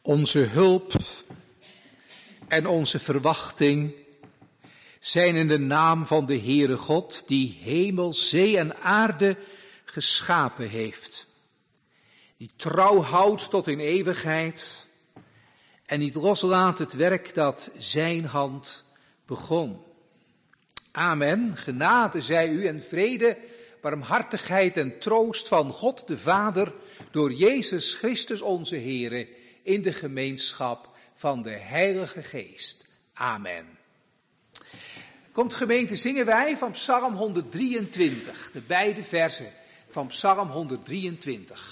Onze hulp en onze verwachting zijn in de naam van de Heere God, die hemel, zee en aarde geschapen heeft. Die trouw houdt tot in eeuwigheid en niet loslaat het werk dat zijn hand begon. Amen. Genade zij u en vrede, barmhartigheid en troost van God de Vader door Jezus Christus onze Heere in de gemeenschap van de Heilige Geest. Amen. Komt gemeente, zingen wij van Psalm 123, de beide versen van Psalm 123.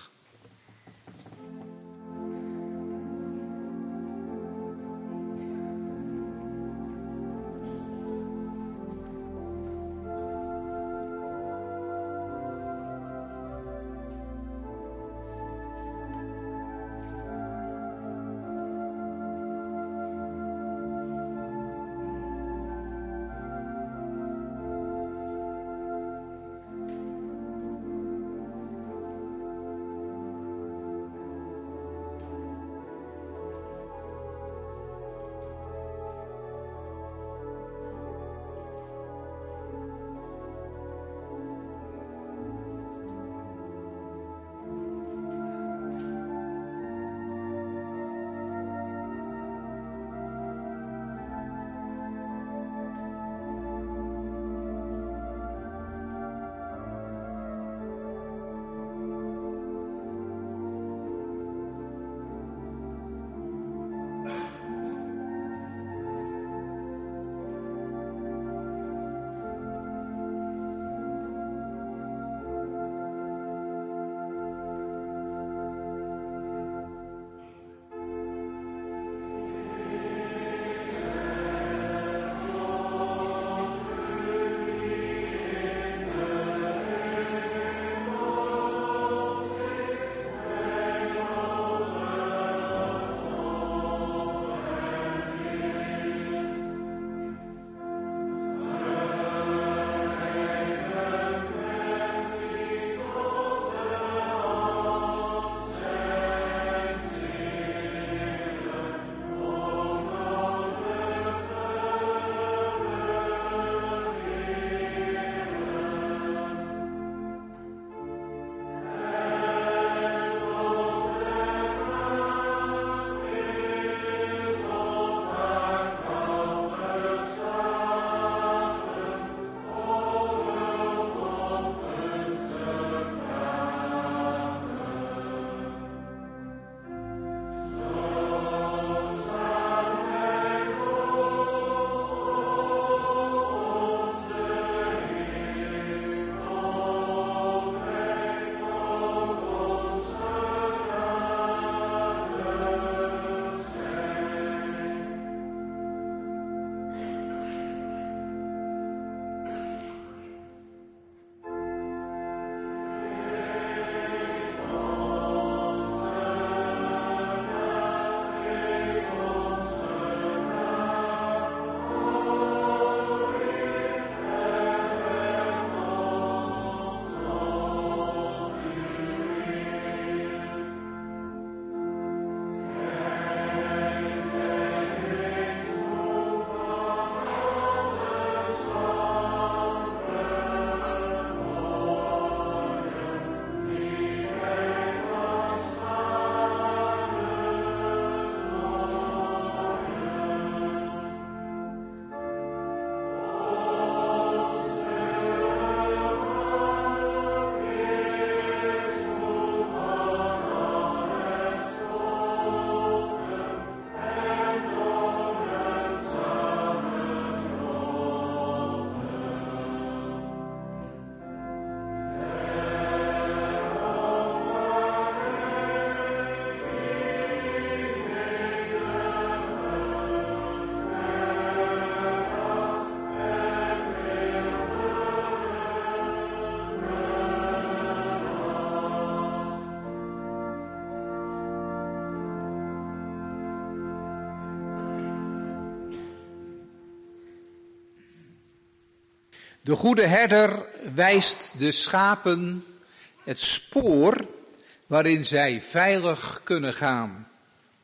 De goede herder wijst de schapen het spoor waarin zij veilig kunnen gaan.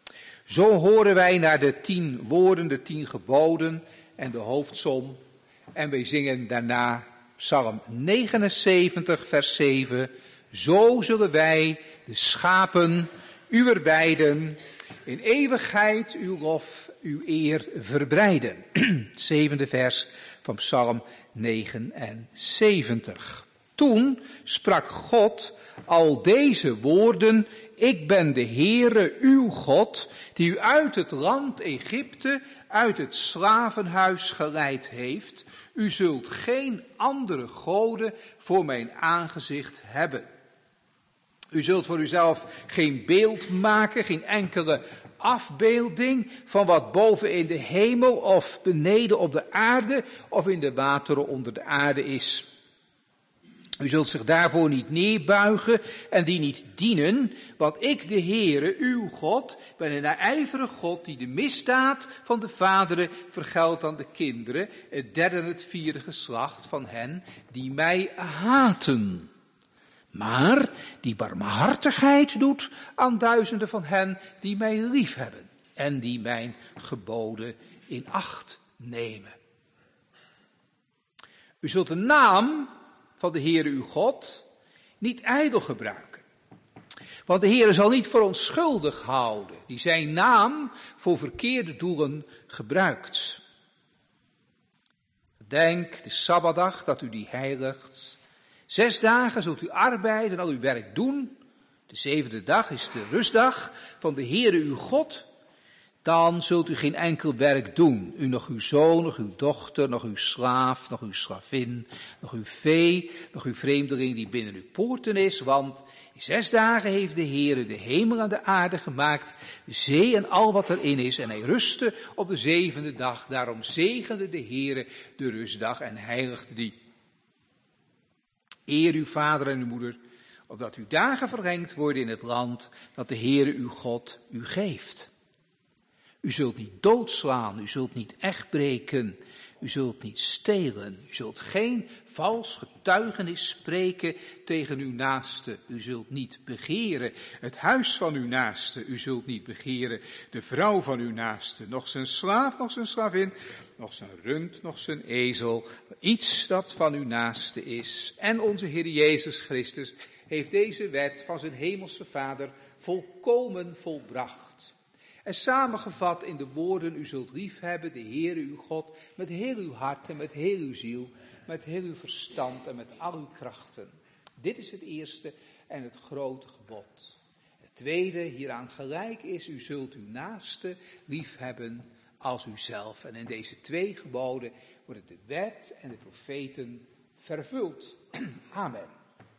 Zo horen wij naar de 10 woorden, de 10 geboden en de hoofdsom. En wij zingen daarna Psalm 79, vers 7. Zo zullen wij de schapen uwer weiden, in eeuwigheid uw lof, uw eer verbreiden. 7e vers van Psalm 79. Toen sprak God al deze woorden: ik ben de Heere uw God, die u uit het land Egypte, uit het slavenhuis geleid heeft. U zult geen andere goden voor mijn aangezicht hebben. U zult voor uzelf geen beeld maken, geen enkele afbeelding van wat boven in de hemel of beneden op de aarde of in de wateren onder de aarde is. U zult zich daarvoor niet neerbuigen en die niet dienen, want ik, de Heere, uw God, ben een naijverige God die de misdaad van de vaderen vergeldt aan de kinderen, het 3e en het 4e geslacht van hen die mij haten. Maar die barmhartigheid doet aan duizenden van hen die mij liefhebben en die mijn geboden in acht nemen. U zult de naam van de Heere uw God niet ijdel gebruiken. Want de Heere zal niet voor ons schuldig houden, die zijn naam voor verkeerde doelen gebruikt. Denk de Sabbatdag dat u die heiligt. 6 dagen zult u arbeiden en al uw werk doen. De 7e dag is de rustdag van de Heere uw God. Dan zult u geen enkel werk doen. U nog uw zoon, nog uw dochter, nog uw slaaf, nog uw slavin, nog uw vee, nog uw vreemdeling die binnen uw poorten is. Want in 6 dagen heeft de Heere de hemel en de aarde gemaakt, de zee en al wat erin is. En hij rustte op de 7e dag. Daarom zegende de Heere de rustdag en heiligde die. Eer uw vader en uw moeder, opdat uw dagen verlengd worden in het land dat de Heere uw God u geeft. U zult niet doodslaan, u zult niet echtbreken, u zult niet stelen, u zult geen vals getuigenis spreken tegen uw naaste, u zult niet begeren het huis van uw naaste, u zult niet begeren de vrouw van uw naaste, nog zijn slaaf, nog zijn slavin, nog zijn rund, nog zijn ezel, iets dat van uw naaste is. En onze Heer Jezus Christus heeft deze wet van zijn hemelse Vader volkomen volbracht. En samengevat in de woorden, u zult liefhebben de Heere uw God met heel uw hart en met heel uw ziel, met heel uw verstand en met al uw krachten. Dit is het eerste en het grote gebod. Het tweede hieraan gelijk is, u zult uw naaste liefhebben als uzelf. En in deze 2 geboden worden de wet en de profeten vervuld. Amen.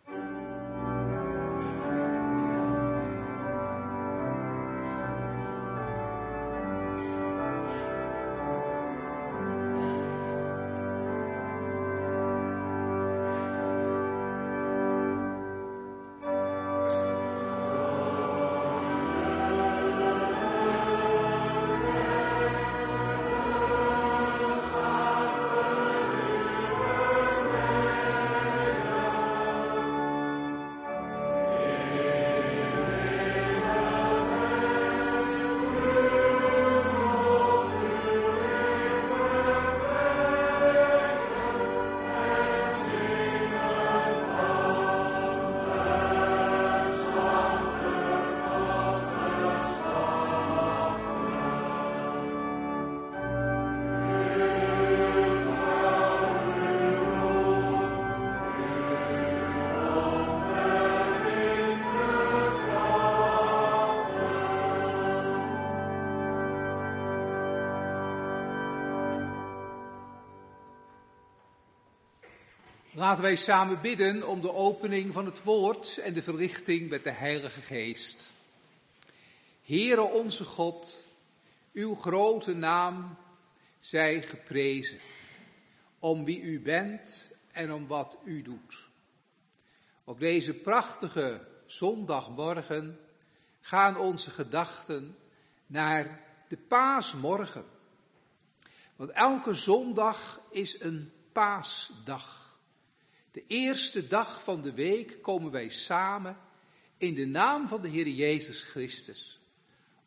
Laten wij samen bidden om de opening van het woord en de verlichting met de Heilige Geest. Heere onze God, uw grote naam zij geprezen, om wie u bent en om wat u doet. Op deze prachtige zondagmorgen gaan onze gedachten naar de paasmorgen. Want elke zondag is een paasdag. De eerste dag van de week komen wij samen in de naam van de Heer Jezus Christus.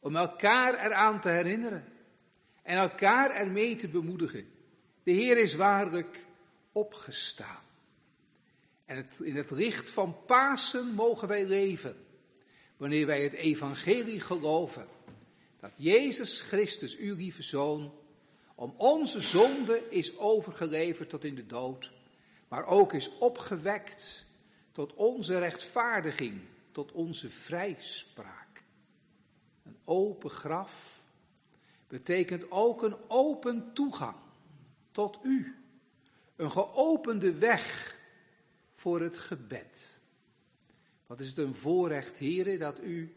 om elkaar eraan te herinneren en elkaar ermee te bemoedigen. De Heer is waarlijk opgestaan. En in het licht van Pasen mogen wij leven, wanneer wij het evangelie geloven, dat Jezus Christus, uw lieve Zoon, om onze zonde is overgeleverd tot in de dood, maar ook is opgewekt tot onze rechtvaardiging, tot onze vrijspraak. Een open graf betekent ook een open toegang tot u. Een geopende weg voor het gebed. Wat is het een voorrecht, Heere, dat u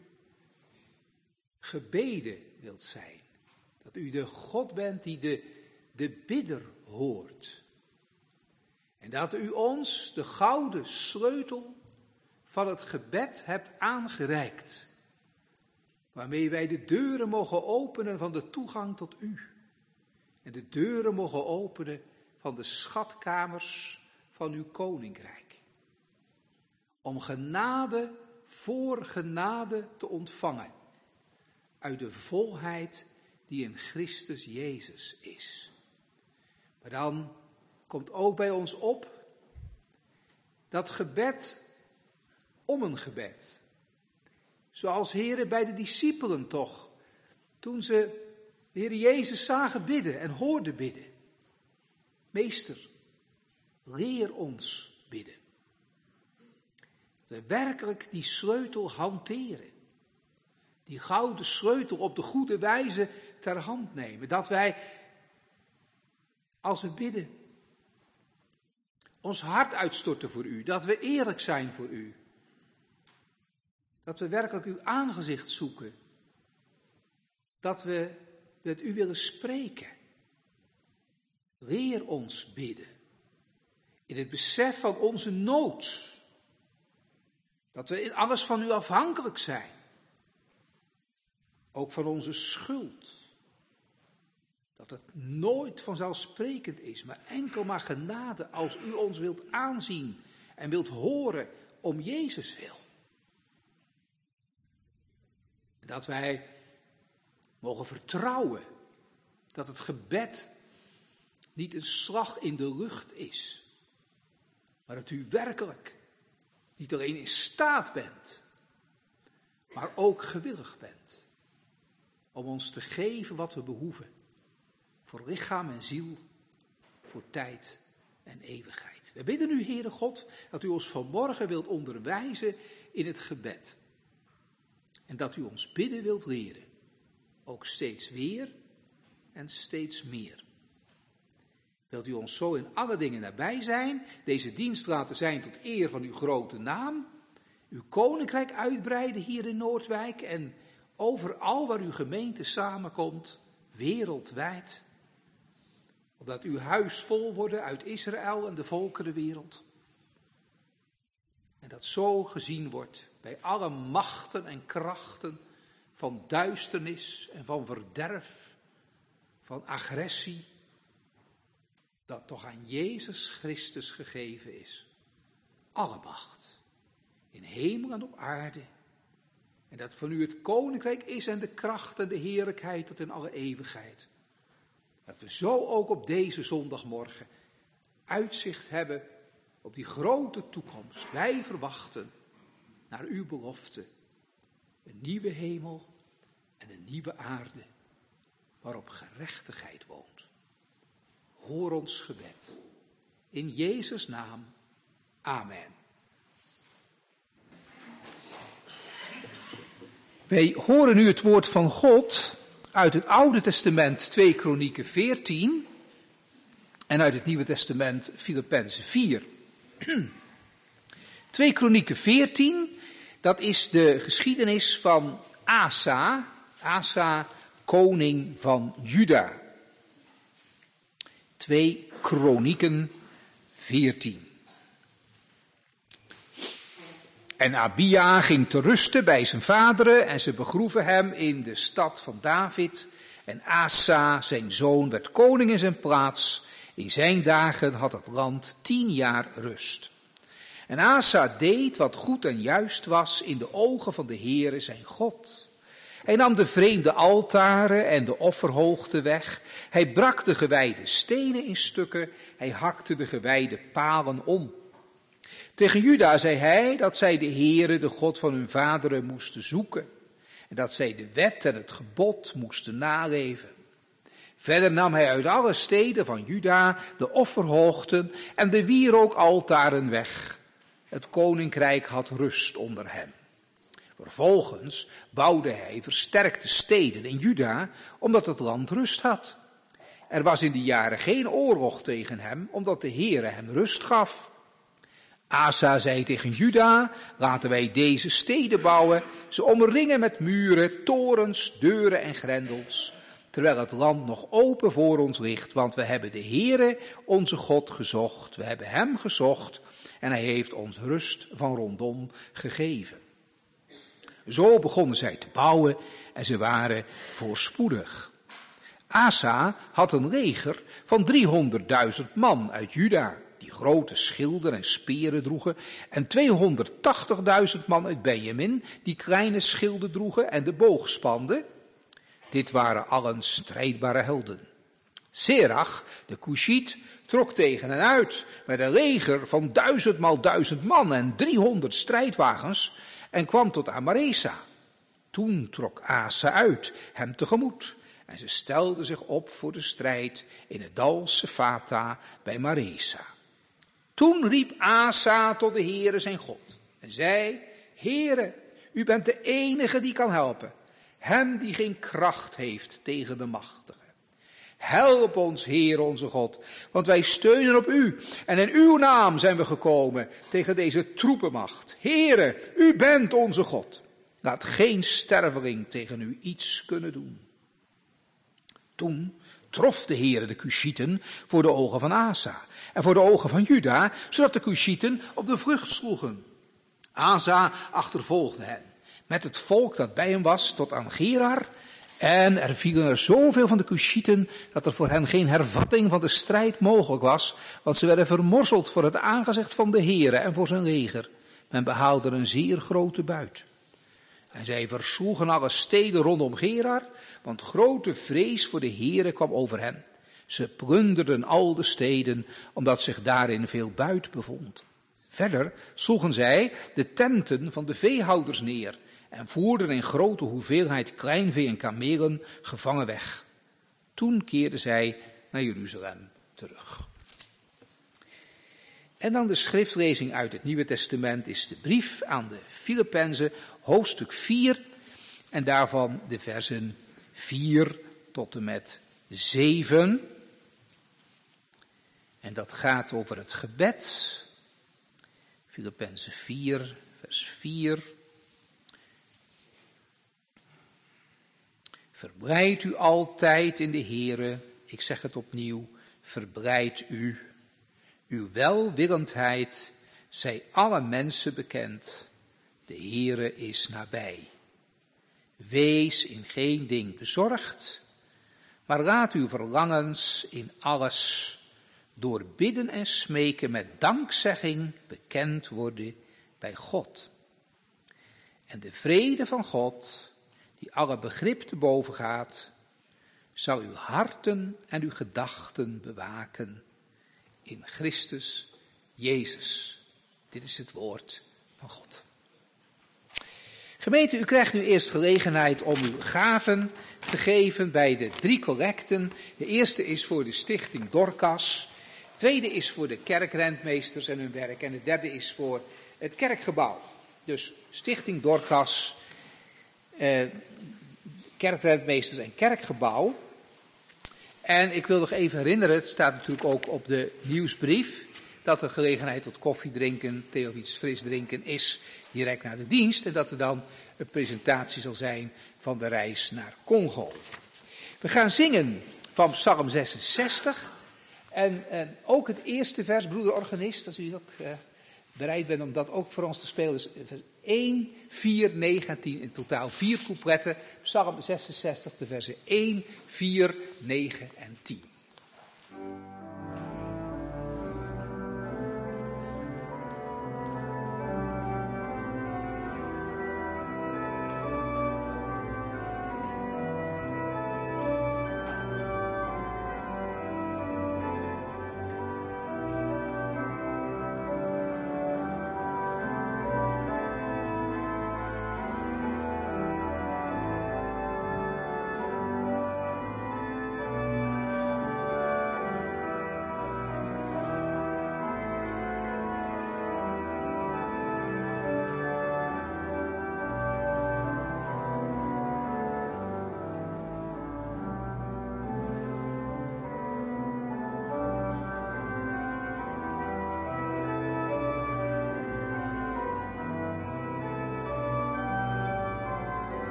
gebeden wilt zijn. Dat u de God bent die de bidder hoort. En dat u ons de gouden sleutel van het gebed hebt aangereikt. Waarmee wij de deuren mogen openen van de toegang tot u. En de deuren mogen openen van de schatkamers van uw koninkrijk. Om genade voor genade te ontvangen. Uit de volheid die in Christus Jezus is. Maar dan komt ook bij ons op dat gebed om een gebed. Zoals Heere bij de discipelen toch, toen ze de Heer Jezus zagen bidden en hoorden bidden. Meester, leer ons bidden. Dat we werkelijk die sleutel hanteren. Die gouden sleutel op de goede wijze ter hand nemen. Dat wij, als we bidden, ons hart uitstorten voor u. Dat we eerlijk zijn voor u. Dat we werkelijk uw aangezicht zoeken. Dat we met u willen spreken. Leer ons bidden. In het besef van onze nood. Dat we in alles van u afhankelijk zijn. Ook van onze schuld. Dat het nooit vanzelfsprekend is, maar enkel maar genade als u ons wilt aanzien en wilt horen om Jezus wil. Dat wij mogen vertrouwen dat het gebed niet een slag in de lucht is, maar dat u werkelijk niet alleen in staat bent, maar ook gewillig bent om ons te geven wat we behoeven, voor lichaam en ziel, voor tijd en eeuwigheid. We bidden u, Heere God, dat u ons vanmorgen wilt onderwijzen in het gebed. En dat u ons bidden wilt leren, ook steeds weer en steeds meer. Wilt u ons zo in alle dingen nabij zijn, deze dienst laten zijn tot eer van uw grote naam, uw koninkrijk uitbreiden hier in Noordwijk en overal waar uw gemeente samenkomt, wereldwijd. Opdat uw huis vol wordt uit Israël en de volkerenwereld. En dat zo gezien wordt bij alle machten en krachten van duisternis en van verderf, van agressie, dat toch aan Jezus Christus gegeven is. Alle macht, in hemel en op aarde. En dat van u het koninkrijk is en de kracht en de heerlijkheid tot in alle eeuwigheid. Dat we zo ook op deze zondagmorgen uitzicht hebben op die grote toekomst. Wij verwachten naar uw belofte een nieuwe hemel en een nieuwe aarde waarop gerechtigheid woont. Hoor ons gebed. In Jezus' naam. Amen. Wij horen nu het woord van God uit het Oude Testament 2 Kronieken 14 en uit het Nieuwe Testament Filippenzen 4. 2 Kronieken 14, dat is de geschiedenis van Asa, koning van Juda. 2 Kronieken 14. En Abia ging te rusten bij zijn vaderen en ze begroeven hem in de stad van David. En Asa, zijn zoon, werd koning in zijn plaats. In zijn dagen had het land 10 jaar rust. En Asa deed wat goed en juist was in de ogen van de Heere zijn God. Hij nam de vreemde altaren en de offerhoogte weg. Hij brak de gewijde stenen in stukken. Hij hakte de gewijde palen om. Tegen Juda zei hij dat zij de Heere, de God van hun vaderen, moesten zoeken. En dat zij de wet en het gebod moesten naleven. Verder nam hij uit alle steden van Juda de offerhoogten en de wierookaltaren weg. Het koninkrijk had rust onder hem. Vervolgens bouwde hij versterkte steden in Juda, omdat het land rust had. Er was in die jaren geen oorlog tegen hem, omdat de Heere hem rust gaf. Asa zei tegen Juda, laten wij deze steden bouwen, ze omringen met muren, torens, deuren en grendels, terwijl het land nog open voor ons ligt, want we hebben de Heere, onze God, gezocht, we hebben hem gezocht en hij heeft ons rust van rondom gegeven. Zo begonnen zij te bouwen en ze waren voorspoedig. Asa had een leger van 300.000 man uit Juda, die grote schilden en speren droegen, en 280.000 man uit Benjamin, die kleine schilden droegen en de boog spanden. Dit waren allen strijdbare helden. Serach, de Kushiet, trok tegen hen uit met een leger van 1000 maal 1000 man en 300 strijdwagens en kwam tot aan Maresa. Toen trok Asa uit, hem tegemoet, en ze stelden zich op voor de strijd in het dal Sefata bij Maresa. Toen riep Asa tot de Heere zijn God en zei, Heere, u bent de enige die kan helpen, hem die geen kracht heeft tegen de machtige. Help ons, Heer onze God, want wij steunen op u en in uw naam zijn we gekomen tegen deze troepenmacht. Heere, u bent onze God. Laat geen sterveling tegen u iets kunnen doen. Toen trof de Heere de Kushieten voor de ogen van Asa en voor de ogen van Juda, zodat de Kushieten op de vlucht sloegen. Asa achtervolgde hen met het volk dat bij hem was tot aan Gerar. En er vielen er zoveel van de Kushieten dat er voor hen geen hervatting van de strijd mogelijk was, want ze werden vermorzeld voor het aangezicht van de Heere en voor zijn leger. Men behaalde een zeer grote buit. En zij versloegen alle steden rondom Gerar, want grote vrees voor de Heere kwam over hen. Ze plunderden al de steden, omdat zich daarin veel buit bevond. Verder sloegen zij de tenten van de veehouders neer en voerden in grote hoeveelheid kleinvee en kamelen gevangen weg. Toen keerden zij naar Jeruzalem terug. En dan de schriftlezing uit het Nieuwe Testament is de brief aan de Filippenzen, hoofdstuk 4, en daarvan de versen 4 tot en met 7. En dat gaat over het gebed. Filippenzen 4, vers 4. Verblijd u altijd in de Heere, ik zeg het opnieuw, verblijd u. Uw welwillendheid zij alle mensen bekend, de Heere is nabij. Wees in geen ding bezorgd, maar laat uw verlangens in alles door bidden en smeken met dankzegging bekend worden bij God. En de vrede van God, die alle begrip te boven gaat, zal uw harten en uw gedachten bewaken in Christus Jezus. Dit is het woord van God. Gemeente, u krijgt nu eerst gelegenheid om uw gaven te geven bij de 3 collecten. De eerste is voor de stichting Dorcas. De tweede is voor de kerkrentmeesters en hun werk. En de derde is voor het kerkgebouw. Dus stichting Dorcas, kerkrentmeesters en kerkgebouw. En ik wil nog even herinneren, het staat natuurlijk ook op de nieuwsbrief, dat er gelegenheid tot koffie drinken, thee of iets fris drinken is direct na de dienst. En dat er dan een presentatie zal zijn van de reis naar Congo. We gaan zingen van Psalm 66. En ook het eerste vers, broeder organist, als u ook bereid bent om dat ook voor ons te spelen. Dus vers 1, 4, 9 en 10. In totaal 4 coupletten. Psalm 66, de versen 1, 4, 9 en 10.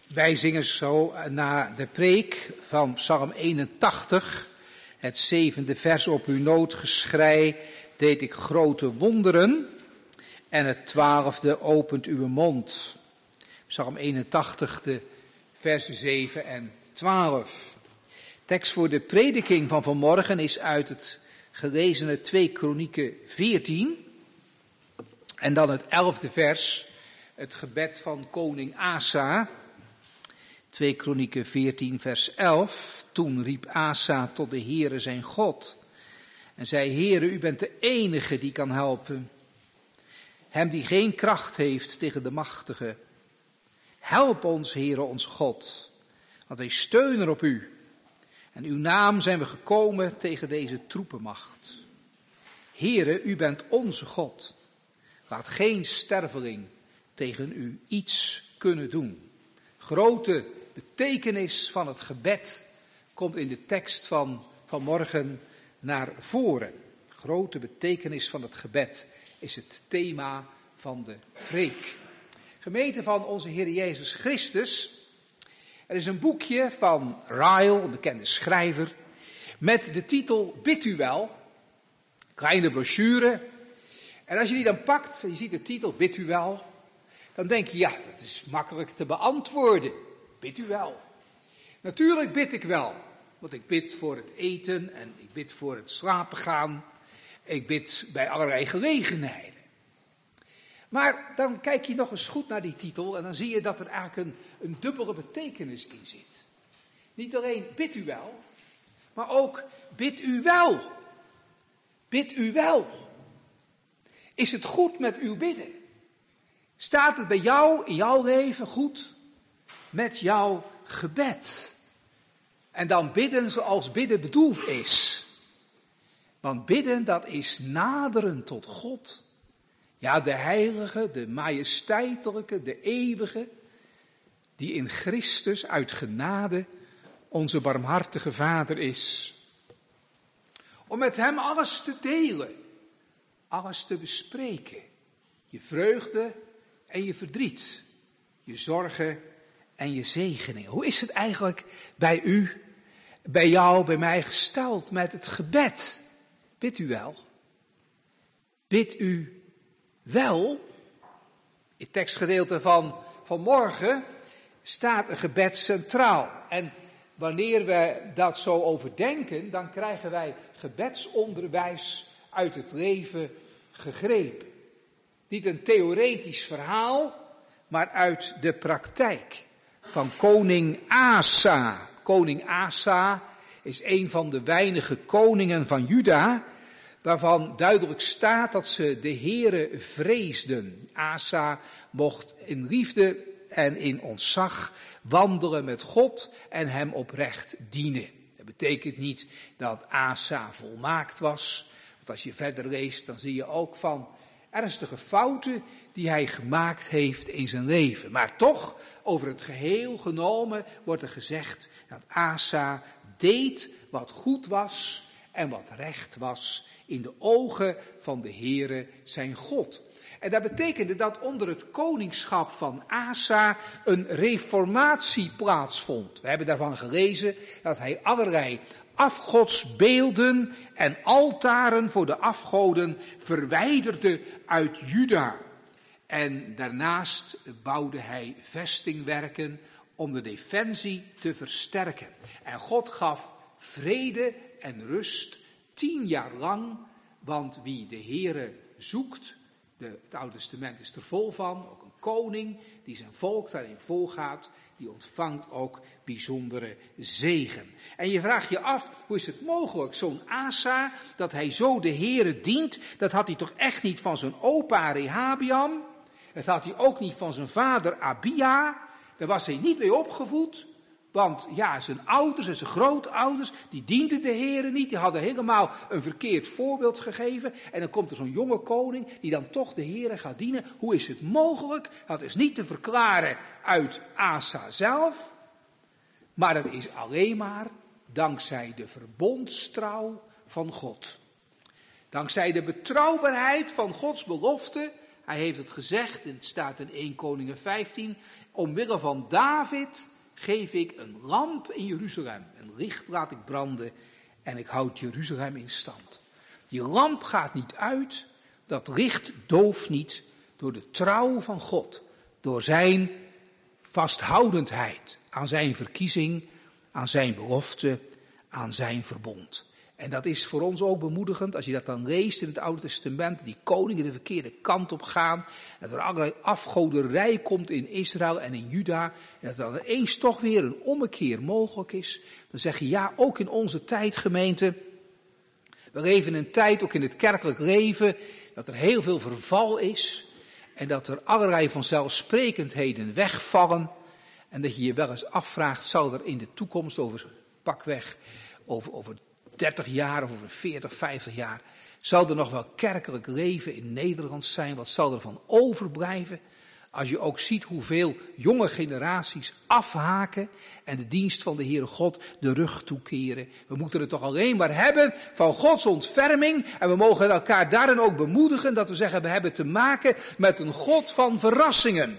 Wij zingen zo na de preek van Psalm 81, het 7e vers: op uw noodgeschrei deed ik grote wonderen. En het 12e: opent uw mond. Psalm 81, de versen 7 en 12. Tekst voor de prediking van vanmorgen is uit het gelezene 2 Kronieken 14. En dan het 11e vers, het gebed van koning Asa. 2 Kronieken 14 vers 11. Toen riep Asa tot de Heere zijn God en zei: Heere, u bent de enige die kan helpen. Hem die geen kracht heeft tegen de machtige. Help ons, Heere, ons God, want wij steunen op u. En uw naam zijn we gekomen tegen deze troepenmacht. Heere, u bent onze God. Laat geen sterveling tegen u iets kunnen doen. Grote betekenis van het gebed komt in de tekst van vanmorgen naar voren. Grote betekenis van het gebed is het thema van de preek. Gemeente van onze Heer Jezus Christus. Er is een boekje van Ryle, een bekende schrijver, met de titel Bidt u wel. Kleine brochure. En als je die dan pakt en je ziet de titel Bidt u wel, dan denk je, ja, dat is makkelijk te beantwoorden. Bidt u wel. Natuurlijk bid ik wel, want ik bid voor het eten en ik bid voor het slapen gaan. Ik bid bij allerlei gelegenheden. Maar dan kijk je nog eens goed naar die titel en dan zie je dat er eigenlijk een dubbele betekenis in zit. Niet alleen bid u wel, maar ook bid u wel. Bid u wel. Is het goed met uw bidden? Staat het bij jou in jouw leven goed met jouw gebed? En dan bidden zoals bidden bedoeld is. Want bidden, dat is naderen tot God. Ja, de heilige, de majesteitelijke, de eeuwige, die in Christus uit genade onze barmhartige Vader is. Om met hem alles te delen, alles te bespreken. Je vreugde en je verdriet, je zorgen en je zegeningen. Hoe is het eigenlijk bij u, bij jou, bij mij gesteld met het gebed? Bidt u wel? Bidt u wel? In het tekstgedeelte van vanmorgen staat een gebed centraal. En wanneer we dat zo overdenken, dan krijgen wij gebedsonderwijs uit het leven gegrepen. Niet een theoretisch verhaal, maar uit de praktijk van koning Asa. Koning Asa is een van de weinige koningen van Juda, waarvan duidelijk staat dat ze de Heere vreesden. Asa mocht in liefde en in ontzag wandelen met God en hem oprecht dienen. Dat betekent niet dat Asa volmaakt was. Want als je verder leest, dan zie je ook van ernstige fouten die hij gemaakt heeft in zijn leven. Maar toch, over het geheel genomen, wordt er gezegd dat Asa deed wat goed was en wat recht was in de ogen van de Heere zijn God. En dat betekende dat onder het koningschap van Asa een reformatie plaatsvond. We hebben daarvan gelezen dat hij allerlei afgodsbeelden en altaren voor de afgoden verwijderde uit Juda. En daarnaast bouwde hij vestingwerken om de defensie te versterken. En God gaf vrede en rust 10 jaar lang, want wie de Heere zoekt, het Oude Testament is er vol van, ook een koning die zijn volk daarin volgaat, die ontvangt ook bijzondere zegen. En je vraagt je af, hoe is het mogelijk, zo'n Asa, dat hij zo de Heere dient, dat had hij toch echt niet van zijn opa Rehabiam, dat had hij ook niet van zijn vader Abia, daar was hij niet mee opgevoed. Want ja, zijn ouders en zijn grootouders, die dienden de Heere niet. Die hadden helemaal een verkeerd voorbeeld gegeven. En dan komt er zo'n jonge koning die dan toch de Heere gaat dienen. Hoe is het mogelijk? Dat is niet te verklaren uit Asa zelf. Maar dat is alleen maar dankzij de verbondstrouw van God. Dankzij de betrouwbaarheid van Gods belofte Hij heeft het gezegd, en het staat in 1 Koningen 15, omwille van David geef ik een lamp in Jeruzalem. Een licht laat ik branden en ik houd Jeruzalem in stand. Die lamp gaat niet uit, dat licht dooft niet door de trouw van God. Door zijn vasthoudendheid aan zijn verkiezing, aan zijn belofte, aan zijn verbond. En dat is voor ons ook bemoedigend als je dat dan leest in het Oude Testament. Die koningen de verkeerde kant op gaan. Dat er allerlei afgoderij komt in Israël en in Juda. En dat er dan eens toch weer een ommekeer mogelijk is. Dan zeg je ja, ook in onze tijd gemeente. We leven in een tijd, ook in het kerkelijk leven, dat er heel veel verval is. En dat er allerlei vanzelfsprekendheden wegvallen. En dat je je wel eens afvraagt, zal er in de toekomst over 30 jaar of over 40, 50 jaar, zal er nog wel kerkelijk leven in Nederland zijn? Wat zal er van overblijven? Als je ook ziet hoeveel jonge generaties afhaken en de dienst van de Heere God de rug toekeren. We moeten het toch alleen maar hebben van Gods ontferming. En we mogen elkaar daarin ook bemoedigen dat we zeggen, we hebben te maken met een God van verrassingen.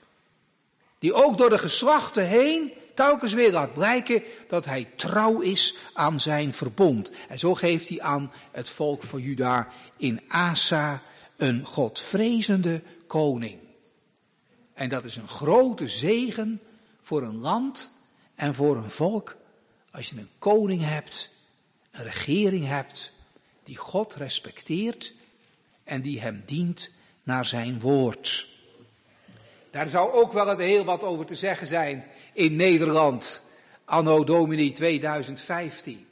Die ook door de geslachten heen telkens weer laat blijken dat hij trouw is aan zijn verbond. En zo geeft hij aan het volk van Juda in Asa een godvrezende koning. En dat is een grote zegen voor een land en voor een volk. Als je een koning hebt, een regering hebt, die God respecteert en die hem dient naar zijn woord. Daar zou ook wel heel wat over te zeggen zijn in Nederland, anno domini 2015.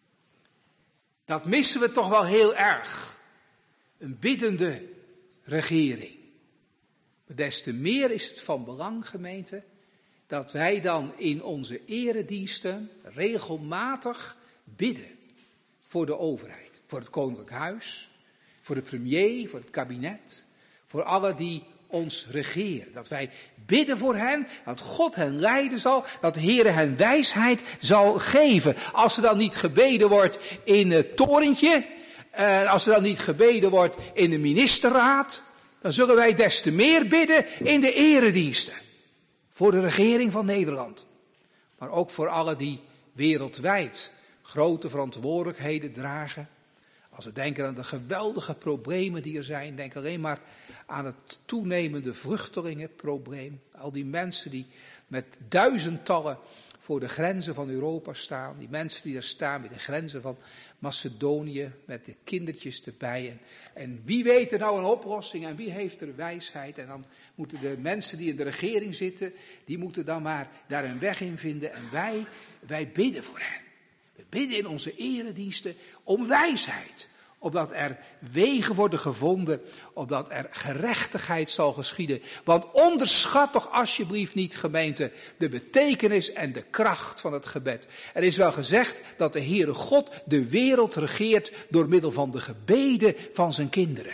Dat missen we toch wel heel erg. Een biddende regering. Maar des te meer is het van belang, gemeente, dat wij dan in onze erediensten regelmatig bidden voor de overheid. Voor het koninklijk huis, voor de premier, voor het kabinet, voor alle die ons regeren. Dat wij bidden voor hen, dat God hen leiden zal, dat de Heere hen wijsheid zal geven. Als er dan niet gebeden wordt in het torentje, als er dan niet gebeden wordt in de ministerraad, dan zullen wij des te meer bidden in de erediensten. Voor de regering van Nederland. Maar ook voor alle die wereldwijd grote verantwoordelijkheden dragen. Als we denken aan de geweldige problemen die er zijn, denk alleen maar aan het toenemende vluchtelingenprobleem. Al die mensen die met duizendtallen voor de grenzen van Europa staan. Die mensen die er staan bij de grenzen van Macedonië met de kindertjes erbij. En wie weet er nou een oplossing en wie heeft er wijsheid? En dan moeten de mensen die in de regering zitten, die moeten dan maar daar een weg in vinden. En wij bidden voor hen. We bidden in onze erediensten om wijsheid. Opdat er wegen worden gevonden, opdat er gerechtigheid zal geschieden. Want onderschat toch alsjeblieft niet, gemeente, de betekenis en de kracht van het gebed. Er is wel gezegd dat de Heere God de wereld regeert door middel van de gebeden van zijn kinderen.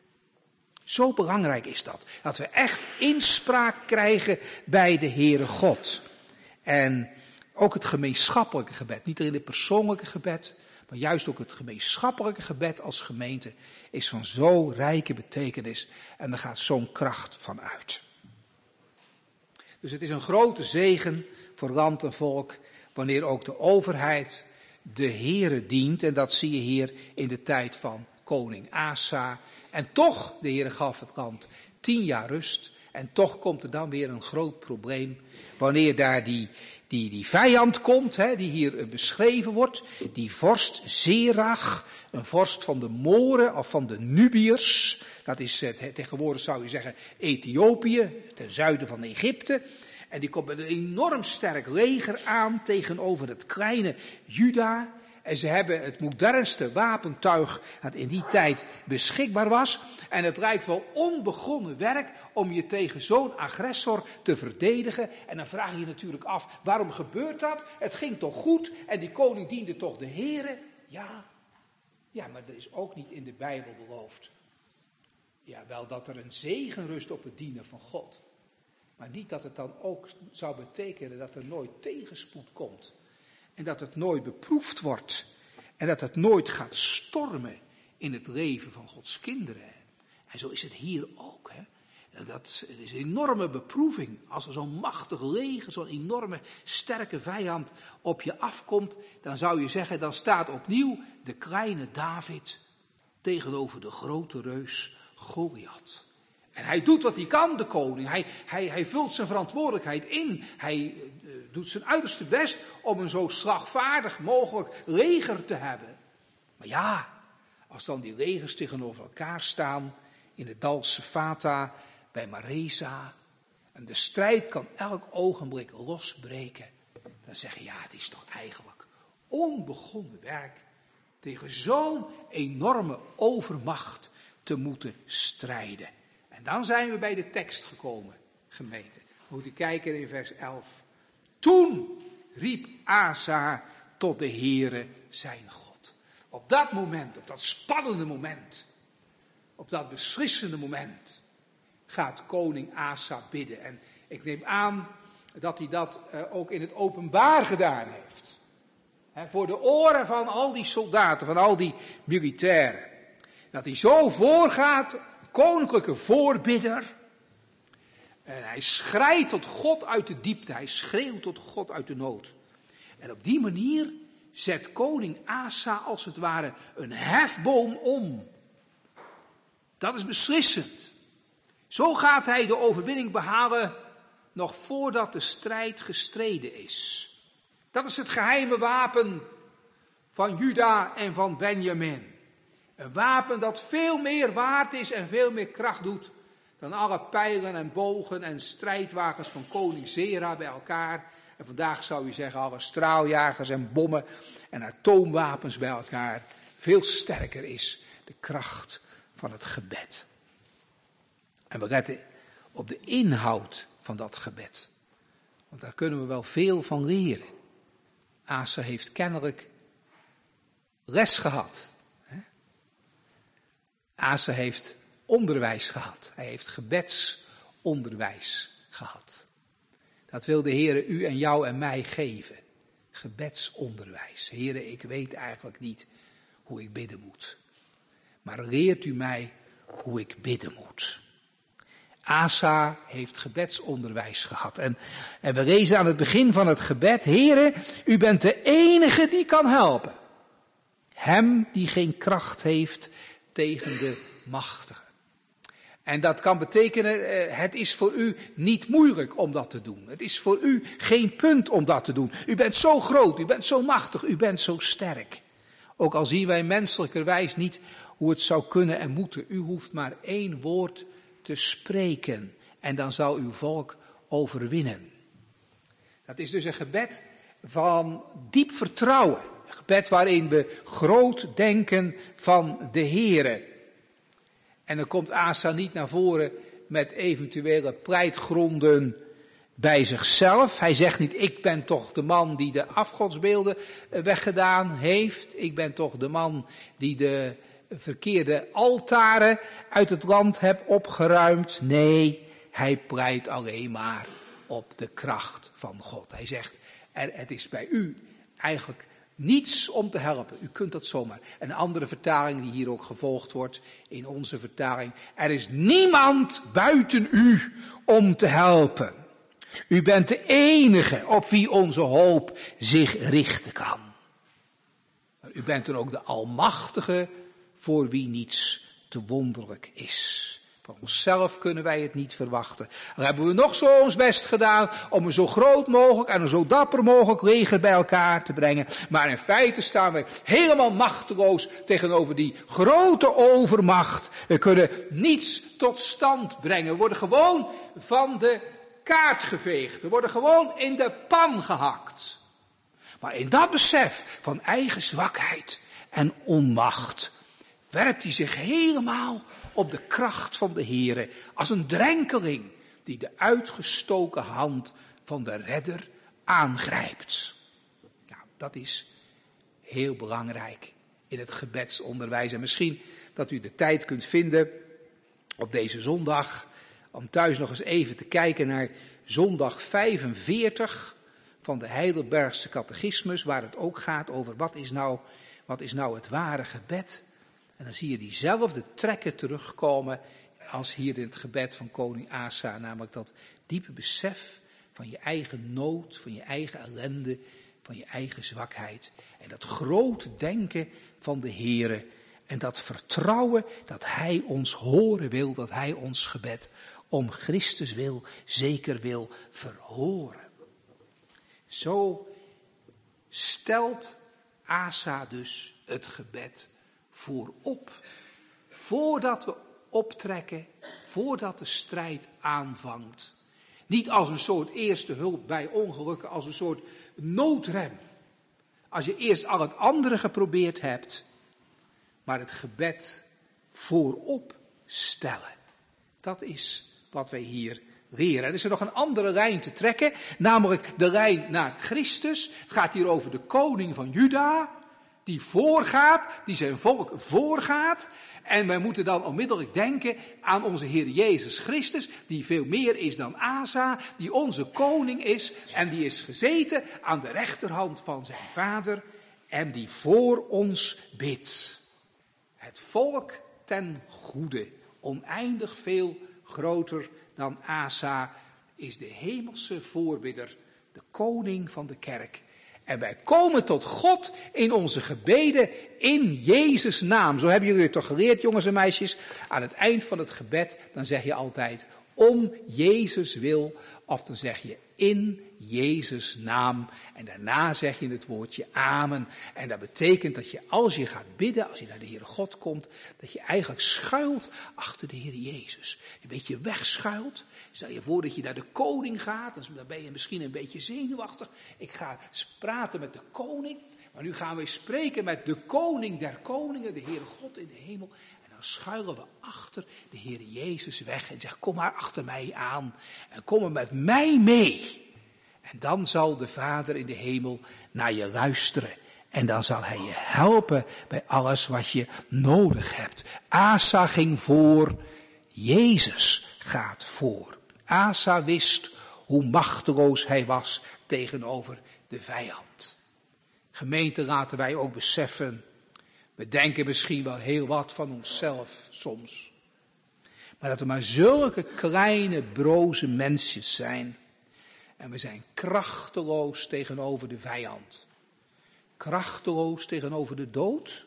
Zo belangrijk is dat. Dat we echt inspraak krijgen bij de Heere God. En ook het gemeenschappelijke gebed, niet alleen het persoonlijke gebed, maar juist ook het gemeenschappelijke gebed als gemeente is van zo rijke betekenis en er gaat zo'n kracht van uit. Dus het is een grote zegen voor land en volk wanneer ook de overheid de Heere dient. En dat zie je hier in de tijd van koning Asa. En toch, de Heere gaf het land 10 jaar rust. En toch komt er dan weer een groot probleem wanneer daar die vijand komt, die hier beschreven wordt. Die vorst Zerach, een vorst van de Moren of van de Nubiërs. Dat is tegenwoordig zou je zeggen Ethiopië, ten zuiden van Egypte. En die komt met een enorm sterk leger aan tegenover het kleine Juda. En ze hebben het modernste wapentuig dat in die tijd beschikbaar was. En het lijkt wel onbegonnen werk om je tegen zo'n agressor te verdedigen. En dan vraag je je natuurlijk af, waarom gebeurt dat? Het ging toch goed en die koning diende toch de Heere? Ja, maar er is ook niet in de Bijbel beloofd. Ja, wel dat er een zegen rust op het dienen van God. Maar niet dat het dan ook zou betekenen dat er nooit tegenspoed komt. En dat het nooit beproefd wordt. En dat het nooit gaat stormen in het leven van Gods kinderen. En zo is het hier ook. Hè. Dat is een enorme beproeving. Als er zo'n machtig leger, zo'n enorme sterke vijand op je afkomt, dan zou je zeggen, dan staat opnieuw de kleine David tegenover de grote reus Goliath. En hij doet wat hij kan, de koning. Hij vult zijn verantwoordelijkheid in. Hij doet zijn uiterste best om een zo slagvaardig mogelijk leger te hebben. Maar ja, als dan die legers tegenover elkaar staan in het dal Sefata bij Maresa, en de strijd kan elk ogenblik losbreken, dan zeg je, ja, het is toch eigenlijk onbegonnen werk tegen zo'n enorme overmacht te moeten strijden. En dan zijn we bij de tekst gekomen, gemeente. We moeten kijken in vers 11. Toen riep Asa tot de Heere zijn God. Op dat moment, op dat spannende moment, op dat beslissende moment, gaat koning Asa bidden. En ik neem aan dat hij dat ook in het openbaar gedaan heeft. Voor de oren van al die soldaten, van al die militairen. Dat hij zo voorgaat, koninklijke voorbidder. En hij schreit tot God uit de diepte, hij schreeuwt tot God uit de nood. En op die manier zet koning Asa als het ware een hefboom om. Dat is beslissend. Zo gaat hij de overwinning behalen nog voordat de strijd gestreden is. Dat is het geheime wapen van Juda en van Benjamin. Een wapen dat veel meer waard is en veel meer kracht doet dan alle pijlen en bogen en strijdwagens van koning Zera bij elkaar. En vandaag zou je zeggen alle straaljagers en bommen en atoomwapens bij elkaar. Veel sterker is de kracht van het gebed. En we letten op de inhoud van dat gebed. Want daar kunnen we wel veel van leren. Asa heeft kennelijk les gehad. Asa heeft onderwijs gehad. Hij heeft gebedsonderwijs gehad. Dat wil de Heere u en jou en mij geven. Gebedsonderwijs. Heere, ik weet eigenlijk niet hoe ik bidden moet. Maar leert u mij hoe ik bidden moet. Asa heeft gebedsonderwijs gehad. En we lezen aan het begin van het gebed: Heere, u bent de enige die kan helpen. Hem die geen kracht heeft tegen de machtige. En dat kan betekenen, het is voor u niet moeilijk om dat te doen. Het is voor u geen punt om dat te doen. U bent zo groot, u bent zo machtig, u bent zo sterk. Ook al zien wij menselijkerwijs niet hoe het zou kunnen en moeten. U hoeft maar 1 woord te spreken en dan zal uw volk overwinnen. Dat is dus een gebed van diep vertrouwen. Een gebed waarin we groot denken van de Heere. En dan komt Asa niet naar voren met eventuele pleitgronden bij zichzelf. Hij zegt niet, ik ben toch de man die de afgodsbeelden weggedaan heeft. Ik ben toch de man die de verkeerde altaren uit het land heb opgeruimd. Nee, hij pleit alleen maar op de kracht van God. Hij zegt, het is bij u eigenlijk niets om te helpen. U kunt dat zomaar. Een andere vertaling die hier ook gevolgd wordt in onze vertaling. Er is niemand buiten u om te helpen. U bent de enige op wie onze hoop zich richten kan. Maar u bent dan ook de Almachtige voor wie niets te wonderlijk is. Van onszelf kunnen wij het niet verwachten. Dan hebben we nog zo ons best gedaan om een zo groot mogelijk en een zo dapper mogelijk leger bij elkaar te brengen. Maar in feite staan we helemaal machteloos tegenover die grote overmacht. We kunnen niets tot stand brengen. We worden gewoon van de kaart geveegd. We worden gewoon in de pan gehakt. Maar in dat besef van eigen zwakheid en onmacht werpt hij zich helemaal op de kracht van de Heere, als een drenkeling die de uitgestoken hand van de redder aangrijpt. Nou, dat is heel belangrijk in het gebedsonderwijs. En misschien dat u de tijd kunt vinden op deze zondag om thuis nog eens even te kijken naar zondag 45 van de Heidelbergse catechismus, waar het ook gaat over wat is nou het ware gebed. En dan zie je diezelfde trekken terugkomen als hier in het gebed van koning Asa. Namelijk dat diepe besef van je eigen nood, van je eigen ellende, van je eigen zwakheid. En dat grote denken van de Heere. En dat vertrouwen dat Hij ons horen wil, dat Hij ons gebed om Christus wil, zeker wil verhoren. Zo stelt Asa dus het gebed voorop. Voordat we optrekken, voordat de strijd aanvangt. Niet als een soort eerste hulp bij ongelukken, als een soort noodrem. Als je eerst al het andere geprobeerd hebt, maar het gebed voorop stellen. Dat is wat wij hier leren. Er is er nog een andere lijn te trekken, namelijk de lijn naar Christus. Het gaat hier over de koning van Juda, die voorgaat, die zijn volk voorgaat. En wij moeten dan onmiddellijk denken aan onze Heer Jezus Christus, die veel meer is dan Asa, die onze koning is en die is gezeten aan de rechterhand van zijn vader en die voor ons bidt. Het volk ten goede, oneindig veel groter dan Asa, is de hemelse voorbidder, de koning van de kerk. En wij komen tot God in onze gebeden in Jezus' naam. Zo hebben jullie het toch geleerd, jongens en meisjes. Aan het eind van het gebed, dan zeg je altijd om Jezus wil. Of dan zeg je in Jezus' naam. En daarna zeg je het woordje amen. En dat betekent dat je als je gaat bidden, als je naar de Heere God komt, dat je eigenlijk schuilt achter de Heer Jezus. Een beetje wegschuilt. Stel je voor dat je naar de koning gaat. Dan ben je misschien een beetje zenuwachtig. Ik ga praten met de koning. Maar nu gaan we spreken met de koning der koningen, de Heere God in de hemel. Dan schuilen we achter de Heer Jezus weg en zeggen, kom maar achter mij aan en kom er met mij mee. En dan zal de Vader in de hemel naar je luisteren. En dan zal Hij je helpen bij alles wat je nodig hebt. Asa ging voor, Jezus gaat voor. Asa wist hoe machteloos hij was tegenover de vijand. Gemeente, laten wij ook beseffen, we denken misschien wel heel wat van onszelf soms. Maar dat we maar zulke kleine, broze mensjes zijn. En we zijn krachteloos tegenover de vijand. Krachteloos tegenover de dood.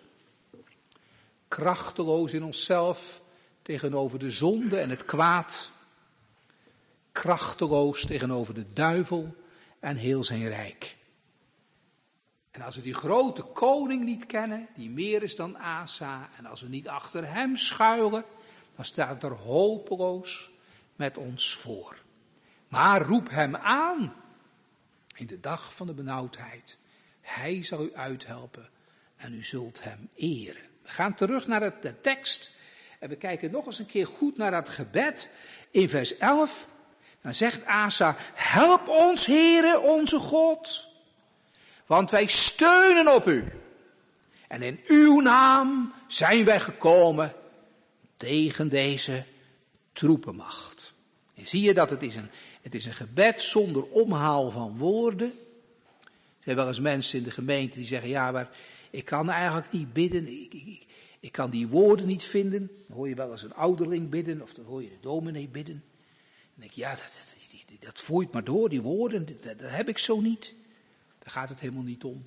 Krachteloos in onszelf tegenover de zonde en het kwaad. Krachteloos tegenover de duivel en heel zijn rijk. En als we die grote koning niet kennen, die meer is dan Asa, en als we niet achter hem schuilen, dan staat er hopeloos met ons voor. Maar roep hem aan in de dag van de benauwdheid. Hij zal u uithelpen en u zult hem eren. We gaan terug naar de tekst en we kijken nog eens een keer goed naar dat gebed. In vers 11, dan zegt Asa, help ons Heere onze God. Want wij steunen op u. En in uw naam zijn wij gekomen tegen deze troepenmacht. En zie je dat het is een gebed zonder omhaal van woorden. Er zijn wel eens mensen in de gemeente die zeggen, ja, maar ik kan eigenlijk niet bidden. Ik kan die woorden niet vinden. Dan hoor je wel eens een ouderling bidden of dan hoor je de dominee bidden. Dan denk je, ja, dat voert maar door, die woorden, dat heb ik zo niet. Daar gaat het helemaal niet om.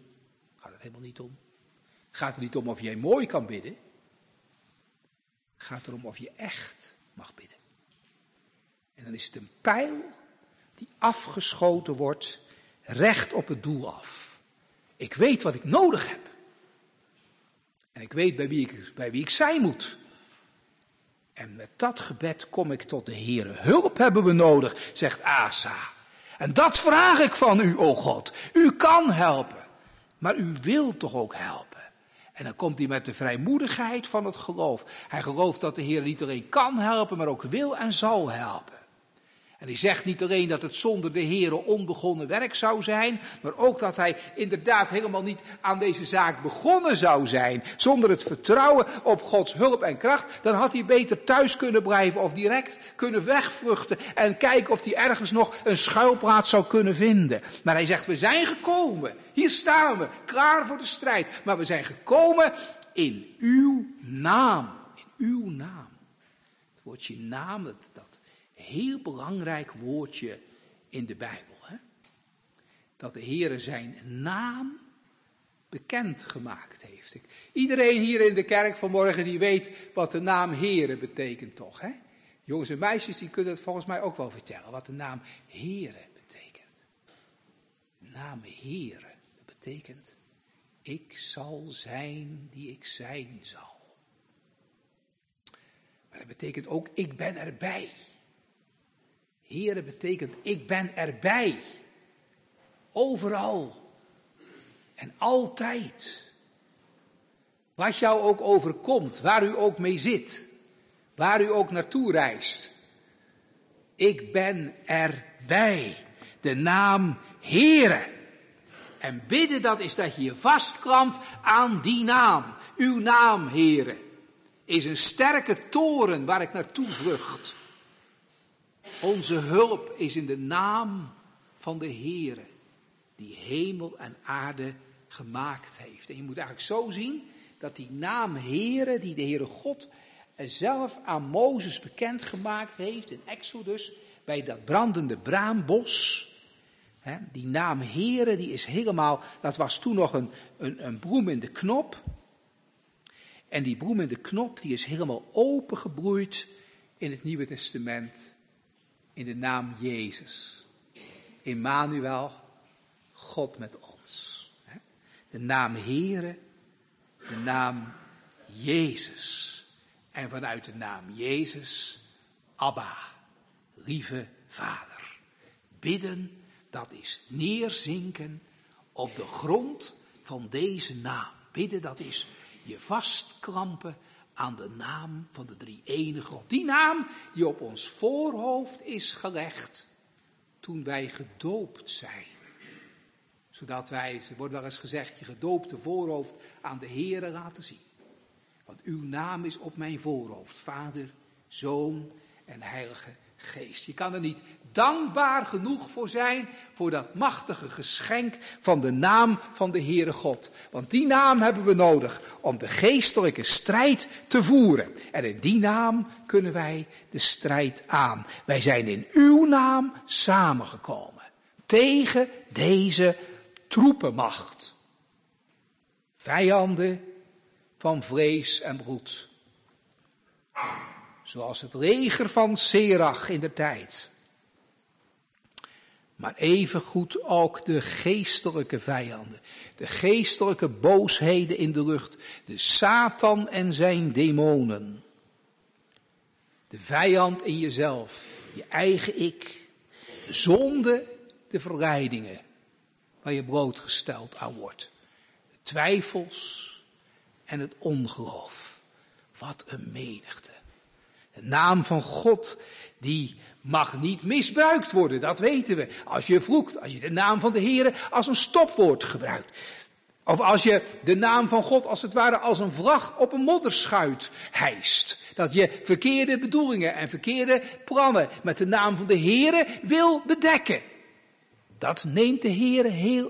Het gaat er niet om of jij mooi kan bidden. Het gaat erom of je echt mag bidden. En dan is het een pijl die afgeschoten wordt recht op het doel af. Ik weet wat ik nodig heb. En ik weet bij wie ik zijn moet. En met dat gebed kom ik tot de Heere. Hulp hebben we nodig, zegt Asa. En dat vraag ik van u, o God. U kan helpen, maar u wilt toch ook helpen. En dan komt hij met de vrijmoedigheid van het geloof. Hij gelooft dat de Heer niet alleen kan helpen, maar ook wil en zal helpen. En hij zegt niet alleen dat het zonder de Heere onbegonnen werk zou zijn, maar ook dat hij inderdaad helemaal niet aan deze zaak begonnen zou zijn. Zonder het vertrouwen op Gods hulp en kracht, dan had hij beter thuis kunnen blijven of direct kunnen wegvluchten en kijken of hij ergens nog een schuilplaats zou kunnen vinden. Maar hij zegt, we zijn gekomen, hier staan we, klaar voor de strijd. Maar we zijn gekomen in uw naam. In uw naam. Het woordje naam, dat heel belangrijk woordje in de Bijbel. Hè? Dat de Heere zijn naam bekend gemaakt heeft. Iedereen hier in de kerk vanmorgen die weet wat de naam Heere betekent toch. Hè? Jongens en meisjes die kunnen het volgens mij ook wel vertellen wat de naam Heere betekent. De naam Heere betekent ik zal zijn die ik zijn zal. Maar dat betekent ook ik ben erbij. Heere betekent ik ben erbij. Overal. En altijd. Wat jou ook overkomt, waar u ook mee zit. Waar u ook naartoe reist. Ik ben erbij. De naam Heere. En bidden, dat is dat je je vastklampt aan die naam. Uw naam, Heere, is een sterke toren waar ik naartoe vlucht. Onze hulp is in de naam van de Heere, die hemel en aarde gemaakt heeft. En je moet eigenlijk zo zien dat die naam Heere, die de Heere God zelf aan Mozes bekendgemaakt heeft in Exodus, bij dat brandende braambos. Die naam Heere, die is helemaal, dat was toen nog een bloem in de knop. En die bloem in de knop, die is helemaal opengebloeid in het Nieuwe Testament. In de naam Jezus. Immanuel, God met ons. De naam Heere, de naam Jezus. En vanuit de naam Jezus, Abba, lieve Vader. Bidden, dat is neerzinken op de grond van deze naam. Bidden, dat is je vastklampen aan de naam van de drie-enige God. Die naam die op ons voorhoofd is gelegd toen wij gedoopt zijn. Zodat wij, er wordt wel eens gezegd, je gedoopte voorhoofd aan de Heere laten zien. Want uw naam is op mijn voorhoofd, Vader, Zoon en Heilige Geest. Je kan er niet dankbaar genoeg voor zijn, voor dat machtige geschenk van de naam van de Heere God. Want die naam hebben we nodig om de geestelijke strijd te voeren. En in die naam kunnen wij de strijd aan. Wij zijn in uw naam samengekomen tegen deze troepenmacht. Vijanden van vlees en bloed. Zoals het leger van Serach in de tijd. Maar evengoed ook de geestelijke vijanden. De geestelijke boosheden in de lucht. De Satan en zijn demonen. De vijand in jezelf. Je eigen ik. Zonde, de verleidingen. Waar je blootgesteld aan wordt. De twijfels en het ongeloof. Wat een menigte. De naam van God, die mag niet misbruikt worden, dat weten we. Als je vloekt, als je de naam van de Heere als een stopwoord gebruikt. Of als je de naam van God als het ware als een vlag op een modderschuit hijst. Dat je verkeerde bedoelingen en verkeerde plannen met de naam van de Heere wil bedekken. Dat neemt de Heere heel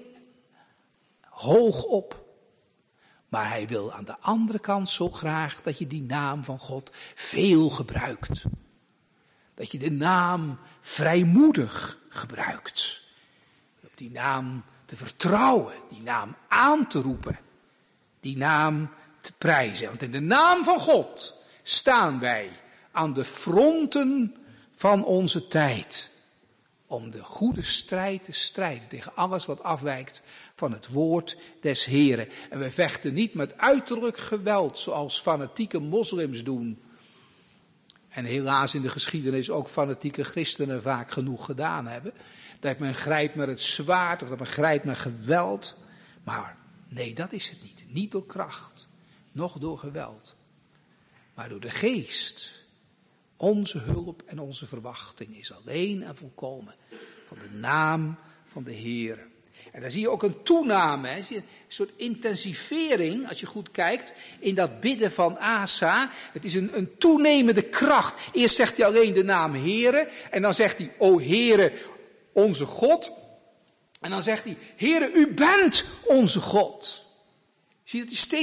hoog op. Maar hij wil aan de andere kant zo graag dat je die naam van God veel gebruikt. Dat je de naam vrijmoedig gebruikt. Op die naam te vertrouwen, die naam aan te roepen, die naam te prijzen. Want in de naam van God staan wij aan de fronten van onze tijd. Om de goede strijd te strijden tegen alles wat afwijkt van het woord des Heren. En we vechten niet met uiterlijk geweld zoals fanatieke moslims doen. En helaas in de geschiedenis ook fanatieke christenen vaak genoeg gedaan hebben. Dat men grijpt met het zwaard of dat men grijpt met geweld. Maar nee, dat is het niet. Niet door kracht, noch door geweld. Maar door de geest. Onze hulp en onze verwachting is alleen en volkomen van de naam van de Heer. En dan zie je ook een toename, hè? Zie je een soort intensivering, als je goed kijkt, in dat bidden van Asa. Het is een toenemende kracht. Eerst zegt hij alleen de naam Heere, en dan zegt hij, o Heere, onze God. En dan zegt hij, Heere, u bent onze God. Zie je dat hij steeds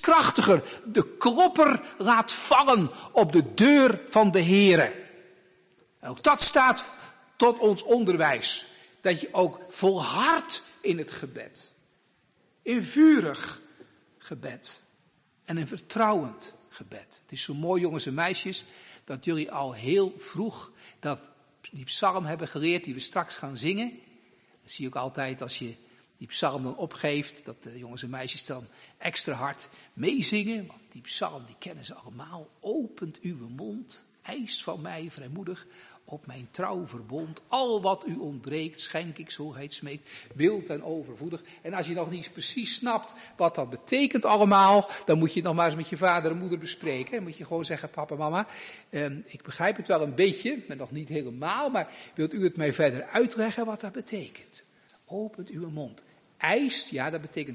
krachtiger. De klopper laat vallen op de deur van de Heere. En ook dat staat tot ons onderwijs. Dat je ook volhardt in het gebed. In vurig gebed. En in vertrouwend gebed. Het is zo mooi, jongens en meisjes, dat jullie al heel vroeg die psalm hebben geleerd die we straks gaan zingen. Dat zie je ook altijd als je die psalm dan opgeeft, dat de jongens en meisjes dan extra hard meezingen. Want die psalm, die kennen ze allemaal. Opent uw mond, eist van mij vrijmoedig op mijn trouw verbond. Al wat u ontbreekt, schenk ik, zo hij het smeekt, wild en overvoedig. En als je nog niet precies snapt wat dat betekent allemaal, dan moet je het nog maar eens met je vader en moeder bespreken. Dan moet je gewoon zeggen, papa, mama, ik begrijp het wel een beetje, maar nog niet helemaal, maar wilt u het mij verder uitleggen wat dat betekent? Opent uw mond. Eist, ja, dat betekent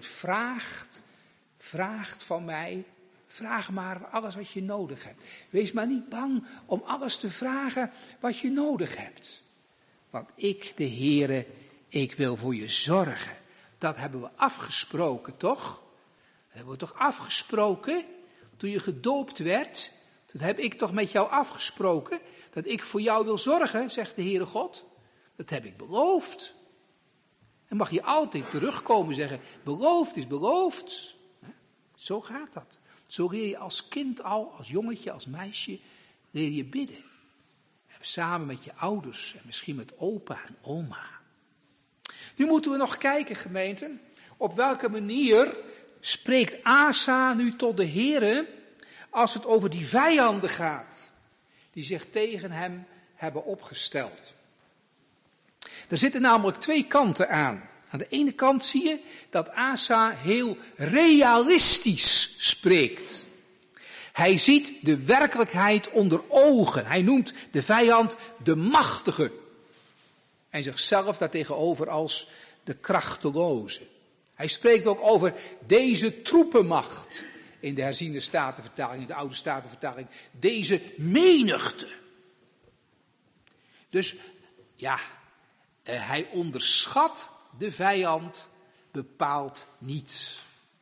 vraagt van mij. Vraag maar alles wat je nodig hebt. Wees maar niet bang om alles te vragen wat je nodig hebt. Want ik, de Heere, ik wil voor je zorgen. Dat hebben we afgesproken, toch? Dat hebben we toch afgesproken? Toen je gedoopt werd, toen heb ik toch met jou afgesproken dat ik voor jou wil zorgen, zegt de Heere God. Dat heb ik beloofd. En mag je altijd terugkomen en zeggen, beloofd is beloofd. Zo gaat dat. Zo leer je als kind al, als jongetje, als meisje, leer je bidden. En samen met je ouders en misschien met opa en oma. Nu moeten we nog kijken, gemeenten, op welke manier spreekt Asa nu tot de Heere als het over die vijanden gaat, die zich tegen hem hebben opgesteld. Er zitten namelijk twee kanten aan. Aan de ene kant zie je dat Asa heel realistisch spreekt. Hij ziet de werkelijkheid onder ogen. Hij noemt de vijand de machtige. En zichzelf daartegenover als de krachteloze. Hij spreekt ook over deze troepenmacht. In de herziende statenvertaling, in de oude statenvertaling. Deze menigte. Dus ja, hij onderschat de vijand bepaalt niets.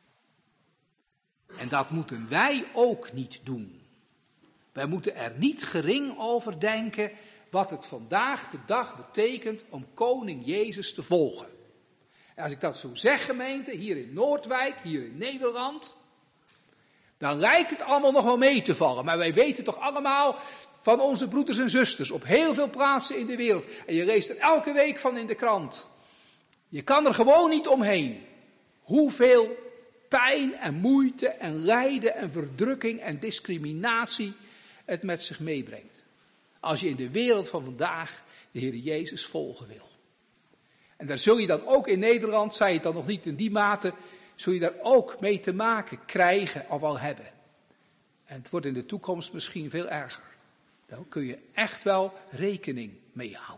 En dat moeten wij ook niet doen. Wij moeten er niet gering over denken wat het vandaag de dag betekent om koning Jezus te volgen. En als ik dat zo zeg, gemeente, hier in Noordwijk, hier in Nederland, dan lijkt het allemaal nog wel mee te vallen. Maar wij weten toch allemaal van onze broeders en zusters op heel veel plaatsen in de wereld. En je leest er elke week van in de krant. Je kan er gewoon niet omheen. Hoeveel pijn en moeite en lijden en verdrukking en discriminatie het met zich meebrengt. Als je in de wereld van vandaag de Heer Jezus volgen wil. En daar zul je dan ook in Nederland, zei het dan nog niet in die mate, zul je daar ook mee te maken krijgen of al hebben. En het wordt in de toekomst misschien veel erger. Daar kun je echt wel rekening mee houden.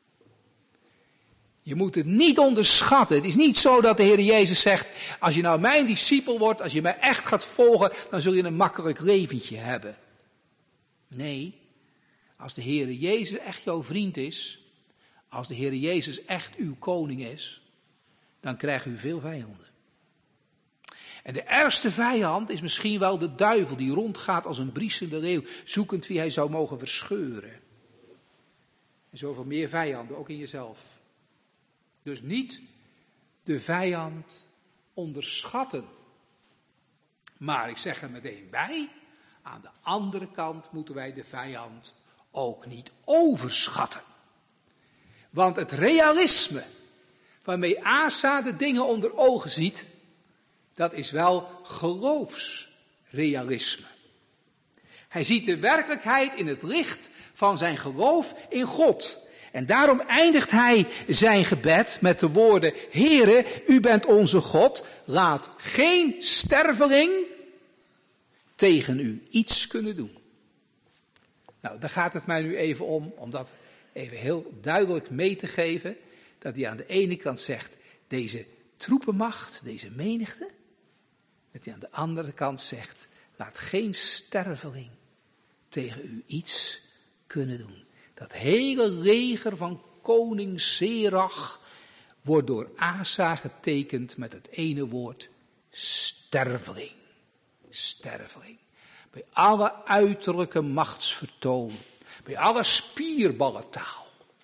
Je moet het niet onderschatten. Het is niet zo dat de Heer Jezus zegt, als je nou mijn discipel wordt, als je mij echt gaat volgen, dan zul je een makkelijk leventje hebben. Nee, als de Heer Jezus echt jouw vriend is, als de Heer Jezus echt uw koning is, dan krijgt u veel vijanden. En de ergste vijand is misschien wel de duivel die rondgaat als een briesende leeuw, zoekend wie hij zou mogen verscheuren. En zoveel meer vijanden, ook in jezelf. Dus niet de vijand onderschatten. Maar ik zeg er meteen bij, aan de andere kant moeten wij de vijand ook niet overschatten. Want het realisme waarmee Asa de dingen onder ogen ziet, dat is wel geloofsrealisme. Hij ziet de werkelijkheid in het licht van zijn geloof in God. En daarom eindigt hij zijn gebed met de woorden, Heere, u bent onze God, laat geen sterveling tegen u iets kunnen doen. Nou, daar gaat het mij nu even om dat even heel duidelijk mee te geven, dat hij aan de ene kant zegt, deze troepenmacht, deze menigte, dat hij aan de andere kant zegt, laat geen sterveling tegen u iets kunnen doen. Dat hele leger van koning Serach wordt door Asa getekend met het ene woord sterveling. sterveling. Bij alle uiterlijke machtsvertoon, bij alle spierballentaal,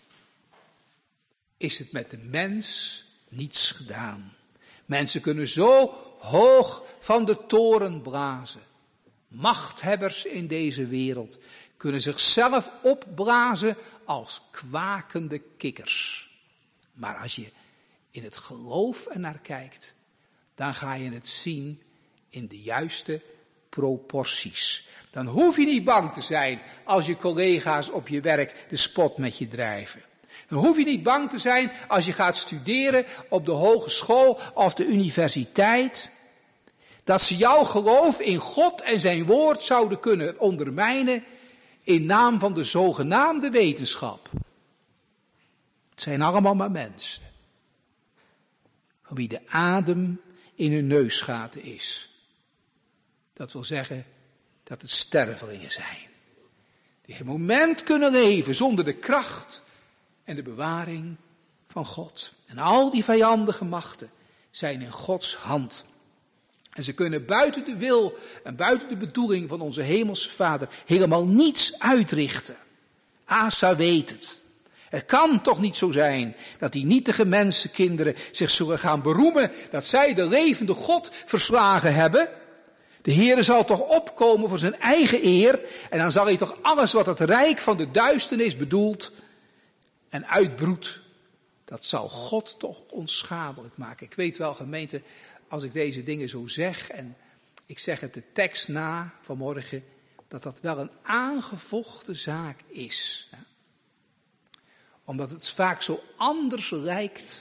is het met de mens niets gedaan. Mensen kunnen zo hoog van de toren blazen. Machthebbers in deze wereld kunnen zichzelf opblazen als kwakende kikkers. Maar als je in het geloof ernaar kijkt, dan ga je het zien in de juiste proporties. Dan hoef je niet bang te zijn als je collega's op je werk de spot met je drijven. Dan hoef je niet bang te zijn als je gaat studeren op de hogeschool of de universiteit, dat ze jouw geloof in God en zijn woord zouden kunnen ondermijnen in naam van de zogenaamde wetenschap. Het zijn allemaal maar mensen, van wie de adem in hun neusgaten is. Dat wil zeggen dat het stervelingen zijn, die geen moment kunnen leven zonder de kracht en de bewaring van God. En al die vijandige machten zijn in Gods hand. En ze kunnen buiten de wil en buiten de bedoeling van onze hemelse Vader helemaal niets uitrichten. Asa weet het. Het kan toch niet zo zijn dat die nietige mensenkinderen zich zullen gaan beroemen dat zij de levende God verslagen hebben. De Heere zal toch opkomen voor zijn eigen eer en dan zal hij toch alles wat het rijk van de duisternis bedoelt en uitbroedt, dat zal God toch onschadelijk maken. Ik weet wel, gemeente, als ik deze dingen zo zeg en ik zeg het de tekst na vanmorgen, dat dat wel een aangevochten zaak is. Ja? Omdat het vaak zo anders lijkt.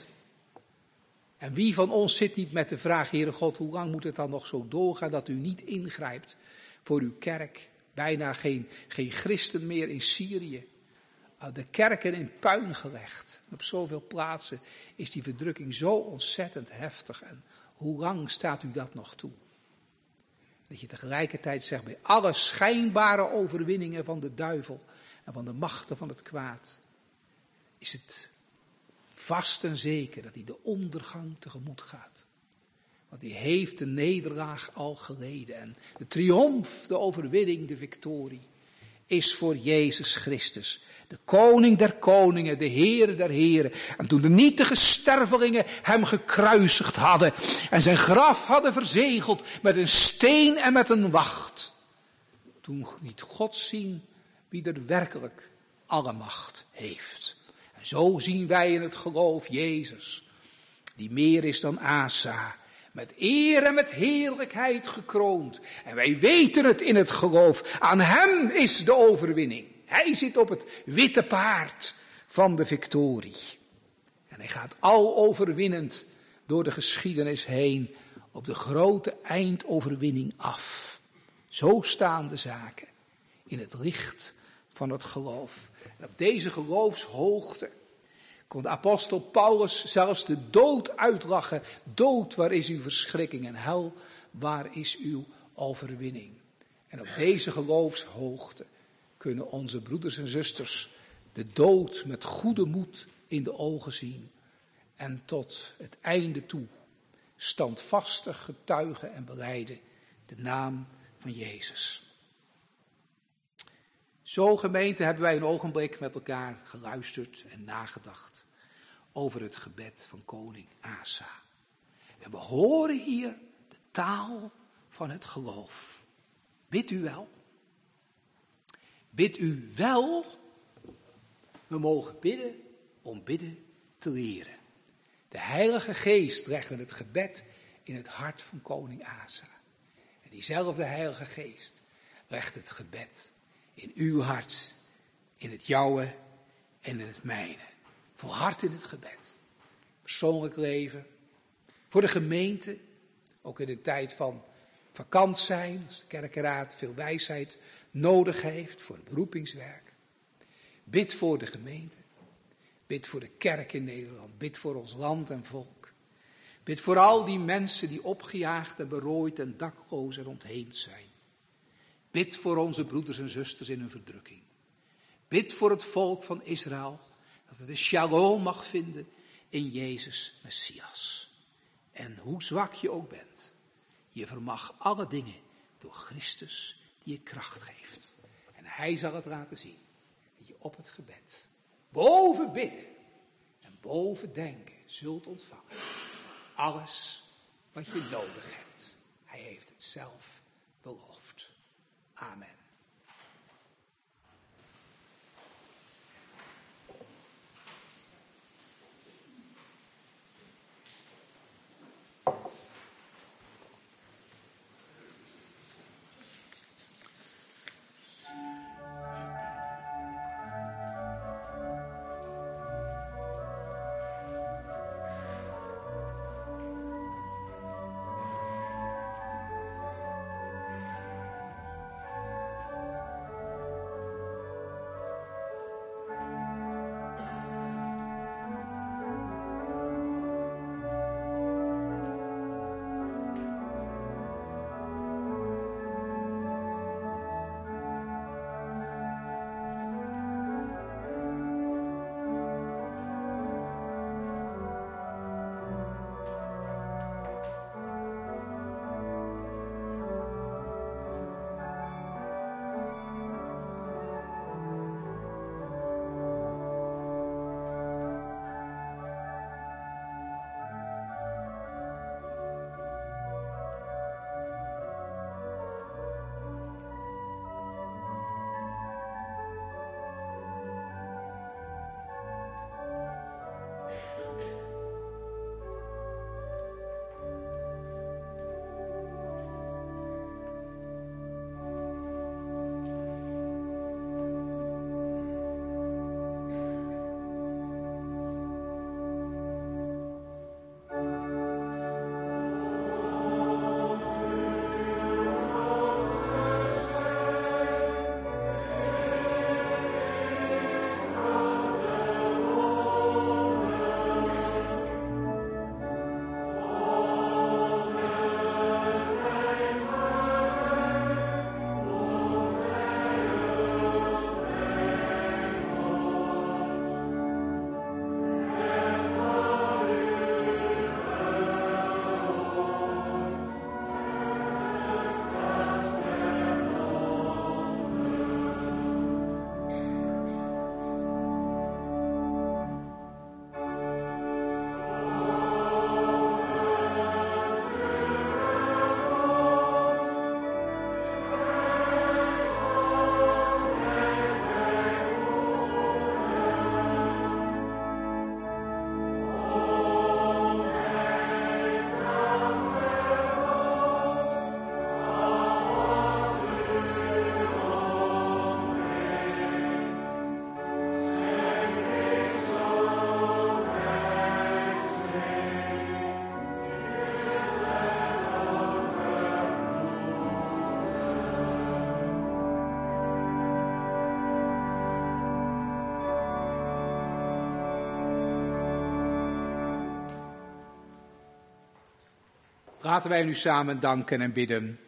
En wie van ons zit niet met de vraag, Heere God, hoe lang moet het dan nog zo doorgaan dat u niet ingrijpt voor uw kerk? Bijna geen christen meer in Syrië. De kerken in puin gelegd. Op zoveel plaatsen is die verdrukking zo ontzettend heftig. En hoe lang staat u dat nog toe? Dat je tegelijkertijd zegt, bij alle schijnbare overwinningen van de duivel en van de machten van het kwaad, is het vast en zeker dat hij de ondergang tegemoet gaat. Want hij heeft de nederlaag al geleden. En de triomf, de overwinning, de victorie is voor Jezus Christus. De koning der koningen, de Heer der heren. En toen de nietige stervelingen hem gekruisigd hadden en zijn graf hadden verzegeld met een steen en met een wacht. Toen liet God zien wie er werkelijk alle macht heeft. En zo zien wij in het geloof Jezus, die meer is dan Asa, met eer en met heerlijkheid gekroond. En wij weten het in het geloof, aan hem is de overwinning. Hij zit op het witte paard van de victorie. En hij gaat al overwinnend door de geschiedenis heen op de grote eindoverwinning af. Zo staan de zaken in het licht van het geloof. En op deze geloofshoogte kon de apostel Paulus zelfs de dood uitlachen. Dood, waar is uw verschrikking? En hel, waar is uw overwinning? En op deze geloofshoogte kunnen onze broeders en zusters de dood met goede moed in de ogen zien. En tot het einde toe standvastig getuigen en belijden de naam van Jezus. Zo, gemeente, hebben wij een ogenblik met elkaar geluisterd en nagedacht over het gebed van koning Asa. En we horen hier de taal van het geloof. Bidt u wel? Bid u wel? We mogen bidden om bidden te leren. De Heilige Geest legde het gebed in het hart van koning Asa. En diezelfde Heilige Geest legt het gebed in uw hart, in het jouwe en in het mijne. Volhard in het gebed. Persoonlijk leven, voor de gemeente, ook in een tijd van vakant zijn, als de kerkenraad veel wijsheid nodig heeft voor het beroepingswerk. Bid voor de gemeente. Bid voor de kerk in Nederland. Bid voor ons land en volk. Bid voor al die mensen die opgejaagd en berooid en dakloos en ontheemd zijn. Bid voor onze broeders en zusters in hun verdrukking. Bid voor het volk van Israël, dat het de shalom mag vinden in Jezus Messias. En hoe zwak je ook bent, je vermag alle dingen door Christus die je kracht geeft. En hij zal het laten zien. Dat je op het gebed, boven bidden en boven denken, zult ontvangen. Alles wat je nodig hebt. Hij heeft het zelf beloofd. Amen. Laten wij nu samen danken en bidden.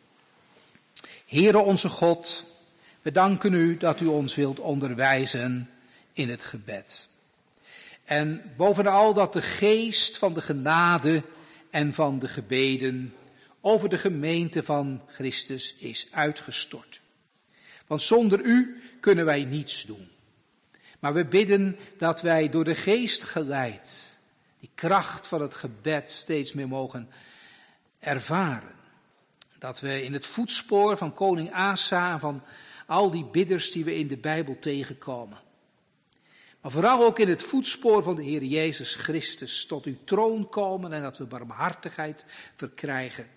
Heere onze God, we danken u dat u ons wilt onderwijzen in het gebed. En bovenal dat de geest van de genade en van de gebeden over de gemeente van Christus is uitgestort. Want zonder u kunnen wij niets doen. Maar we bidden dat wij door de geest geleid die kracht van het gebed steeds meer mogen ervaren. Dat we in het voetspoor van koning Asa en van al die bidders die we in de Bijbel tegenkomen. Maar vooral ook in het voetspoor van de Heer Jezus Christus tot uw troon komen en dat we barmhartigheid verkrijgen.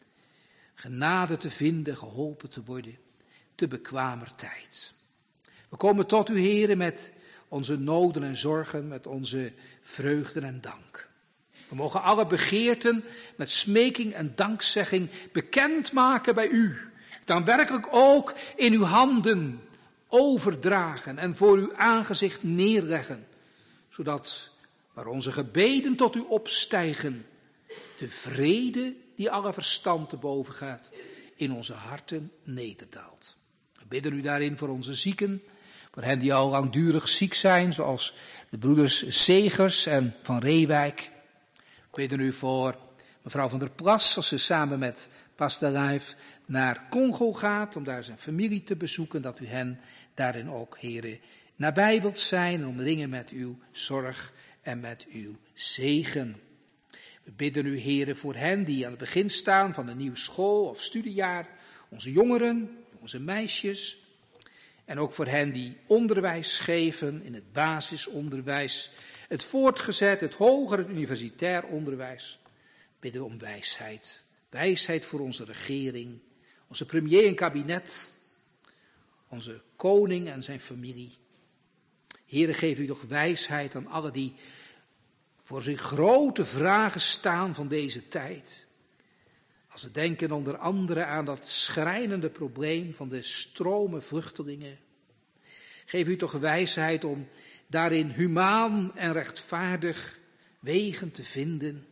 Genade te vinden, geholpen te worden, te bekwamer tijd. We komen tot u, Heere, met onze noden en zorgen, met onze vreugden en dank. We mogen alle begeerten met smeking en dankzegging bekendmaken bij u. Dan werkelijk ook in uw handen overdragen en voor uw aangezicht neerleggen. Zodat waar onze gebeden tot u opstijgen, de vrede die alle verstand te boven gaat, in onze harten nederdaalt. We bidden u daarin voor onze zieken, voor hen die al langdurig ziek zijn, zoals de broeders Segers en Van Reewijk. We bidden u voor Mevrouw van der Plas, als ze samen met Pastor Life naar Congo gaat om daar zijn familie te bezoeken, dat u hen daarin ook, Heere, nabij wilt zijn en omringen met uw zorg en met uw zegen. We bidden u, Heere, voor hen die aan het begin staan van een nieuw school- of studiejaar, onze jongeren, onze meisjes, en ook voor hen die onderwijs geven in het basisonderwijs, het voortgezet, het hoger, het universitair onderwijs. Bidden om wijsheid. Wijsheid voor onze regering, onze premier en kabinet, onze koning en zijn familie. Heere, geef u toch wijsheid aan alle die voor zich grote vragen staan van deze tijd. Als we denken onder andere aan dat schrijnende probleem van de stromen vluchtelingen. Geef u toch wijsheid om daarin humaan en rechtvaardig wegen te vinden.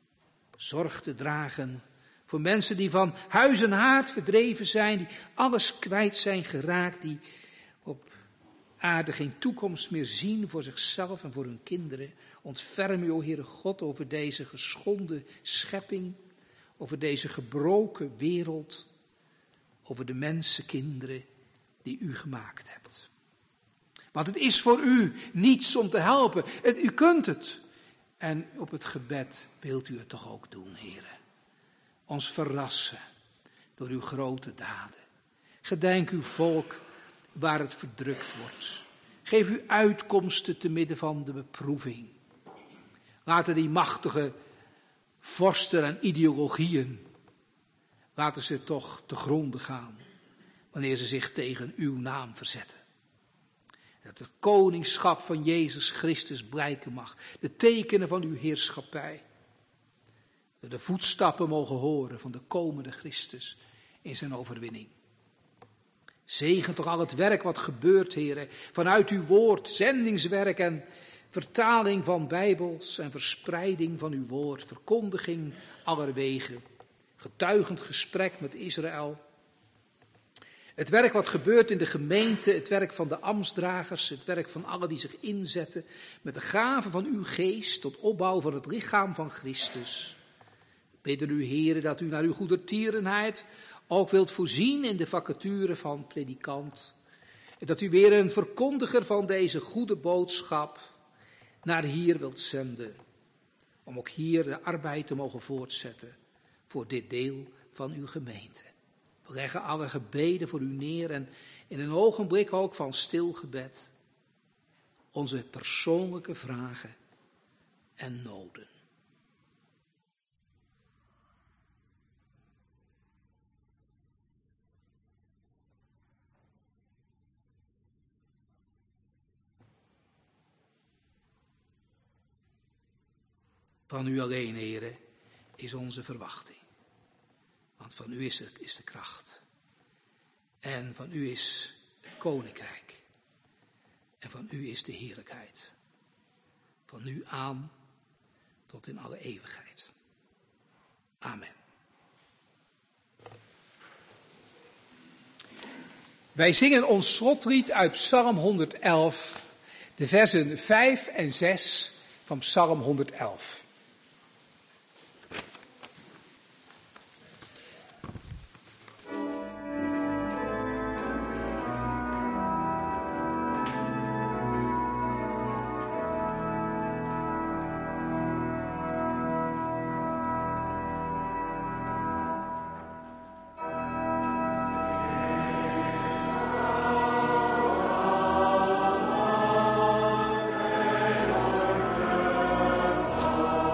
Zorg te dragen voor mensen die van huis en haard verdreven zijn, die alles kwijt zijn geraakt, die op aarde geen toekomst meer zien voor zichzelf en voor hun kinderen. Ontferm u, o Heere God, over deze geschonden schepping, over deze gebroken wereld, over de mensenkinderen die u gemaakt hebt. Want het is voor u niets om te helpen. U kunt het. En op het gebed wilt u het toch ook doen, Heere. Ons verrassen door uw grote daden. Gedenk uw volk waar het verdrukt wordt. Geef u uitkomsten te midden van de beproeving. Laten die machtige vorsten en ideologieën, laten ze toch te gronde gaan, wanneer ze zich tegen uw naam verzetten. Dat het koningschap van Jezus Christus blijken mag, de tekenen van uw heerschappij. Dat de voetstappen mogen horen van de komende Christus in zijn overwinning. Zegen toch al het werk wat gebeurt, Heere, vanuit uw woord, zendingswerk en vertaling van Bijbels en verspreiding van uw woord, verkondiging allerwege, getuigend gesprek met Israël. Het werk wat gebeurt in de gemeente, het werk van de ambtsdragers, het werk van allen die zich inzetten met de gave van uw geest tot opbouw van het lichaam van Christus. We bidden u, Heere, dat u naar uw goedertierenheid ook wilt voorzien in de vacature van predikant. En dat u weer een verkondiger van deze goede boodschap naar hier wilt zenden. Om ook hier de arbeid te mogen voortzetten voor dit deel van uw gemeente. We leggen alle gebeden voor u neer en in een ogenblik ook van stil gebed onze persoonlijke vragen en noden. Van u alleen, Heere, is onze verwachting. Want van u is de kracht. En van u is het koninkrijk. En van u is de heerlijkheid. Van nu aan tot in alle eeuwigheid. Amen. Wij zingen ons slotlied uit Psalm 111, de versen 5 en 6 van Psalm 111. Oh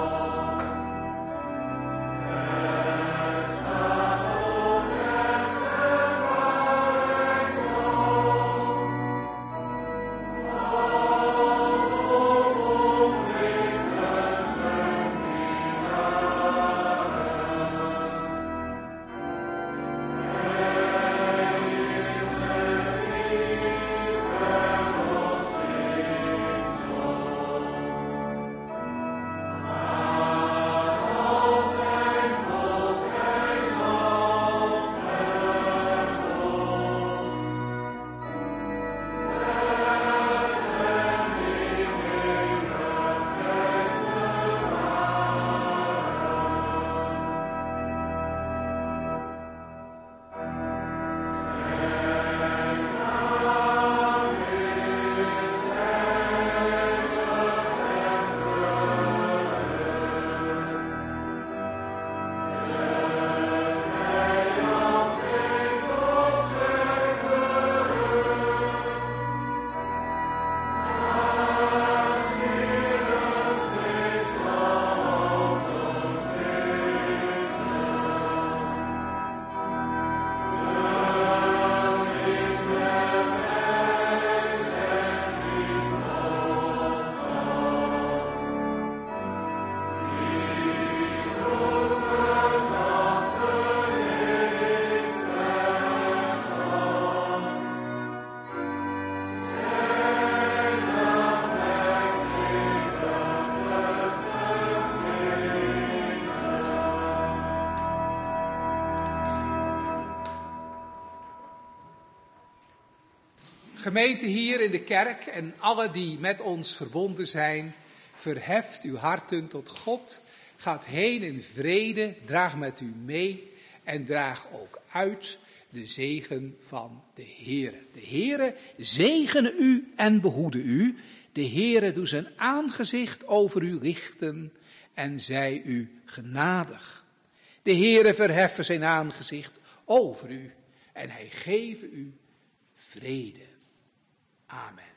Gemeente hier in de kerk en alle die met ons verbonden zijn, verheft uw harten tot God. Gaat heen in vrede, draag met u mee en draag ook uit de zegen van de Heere. De Heere zegene u en behoede u. De Heere doet zijn aangezicht over u richten en zij u genadig. De Heere verheffe zijn aangezicht over u en hij geven u vrede. Amen.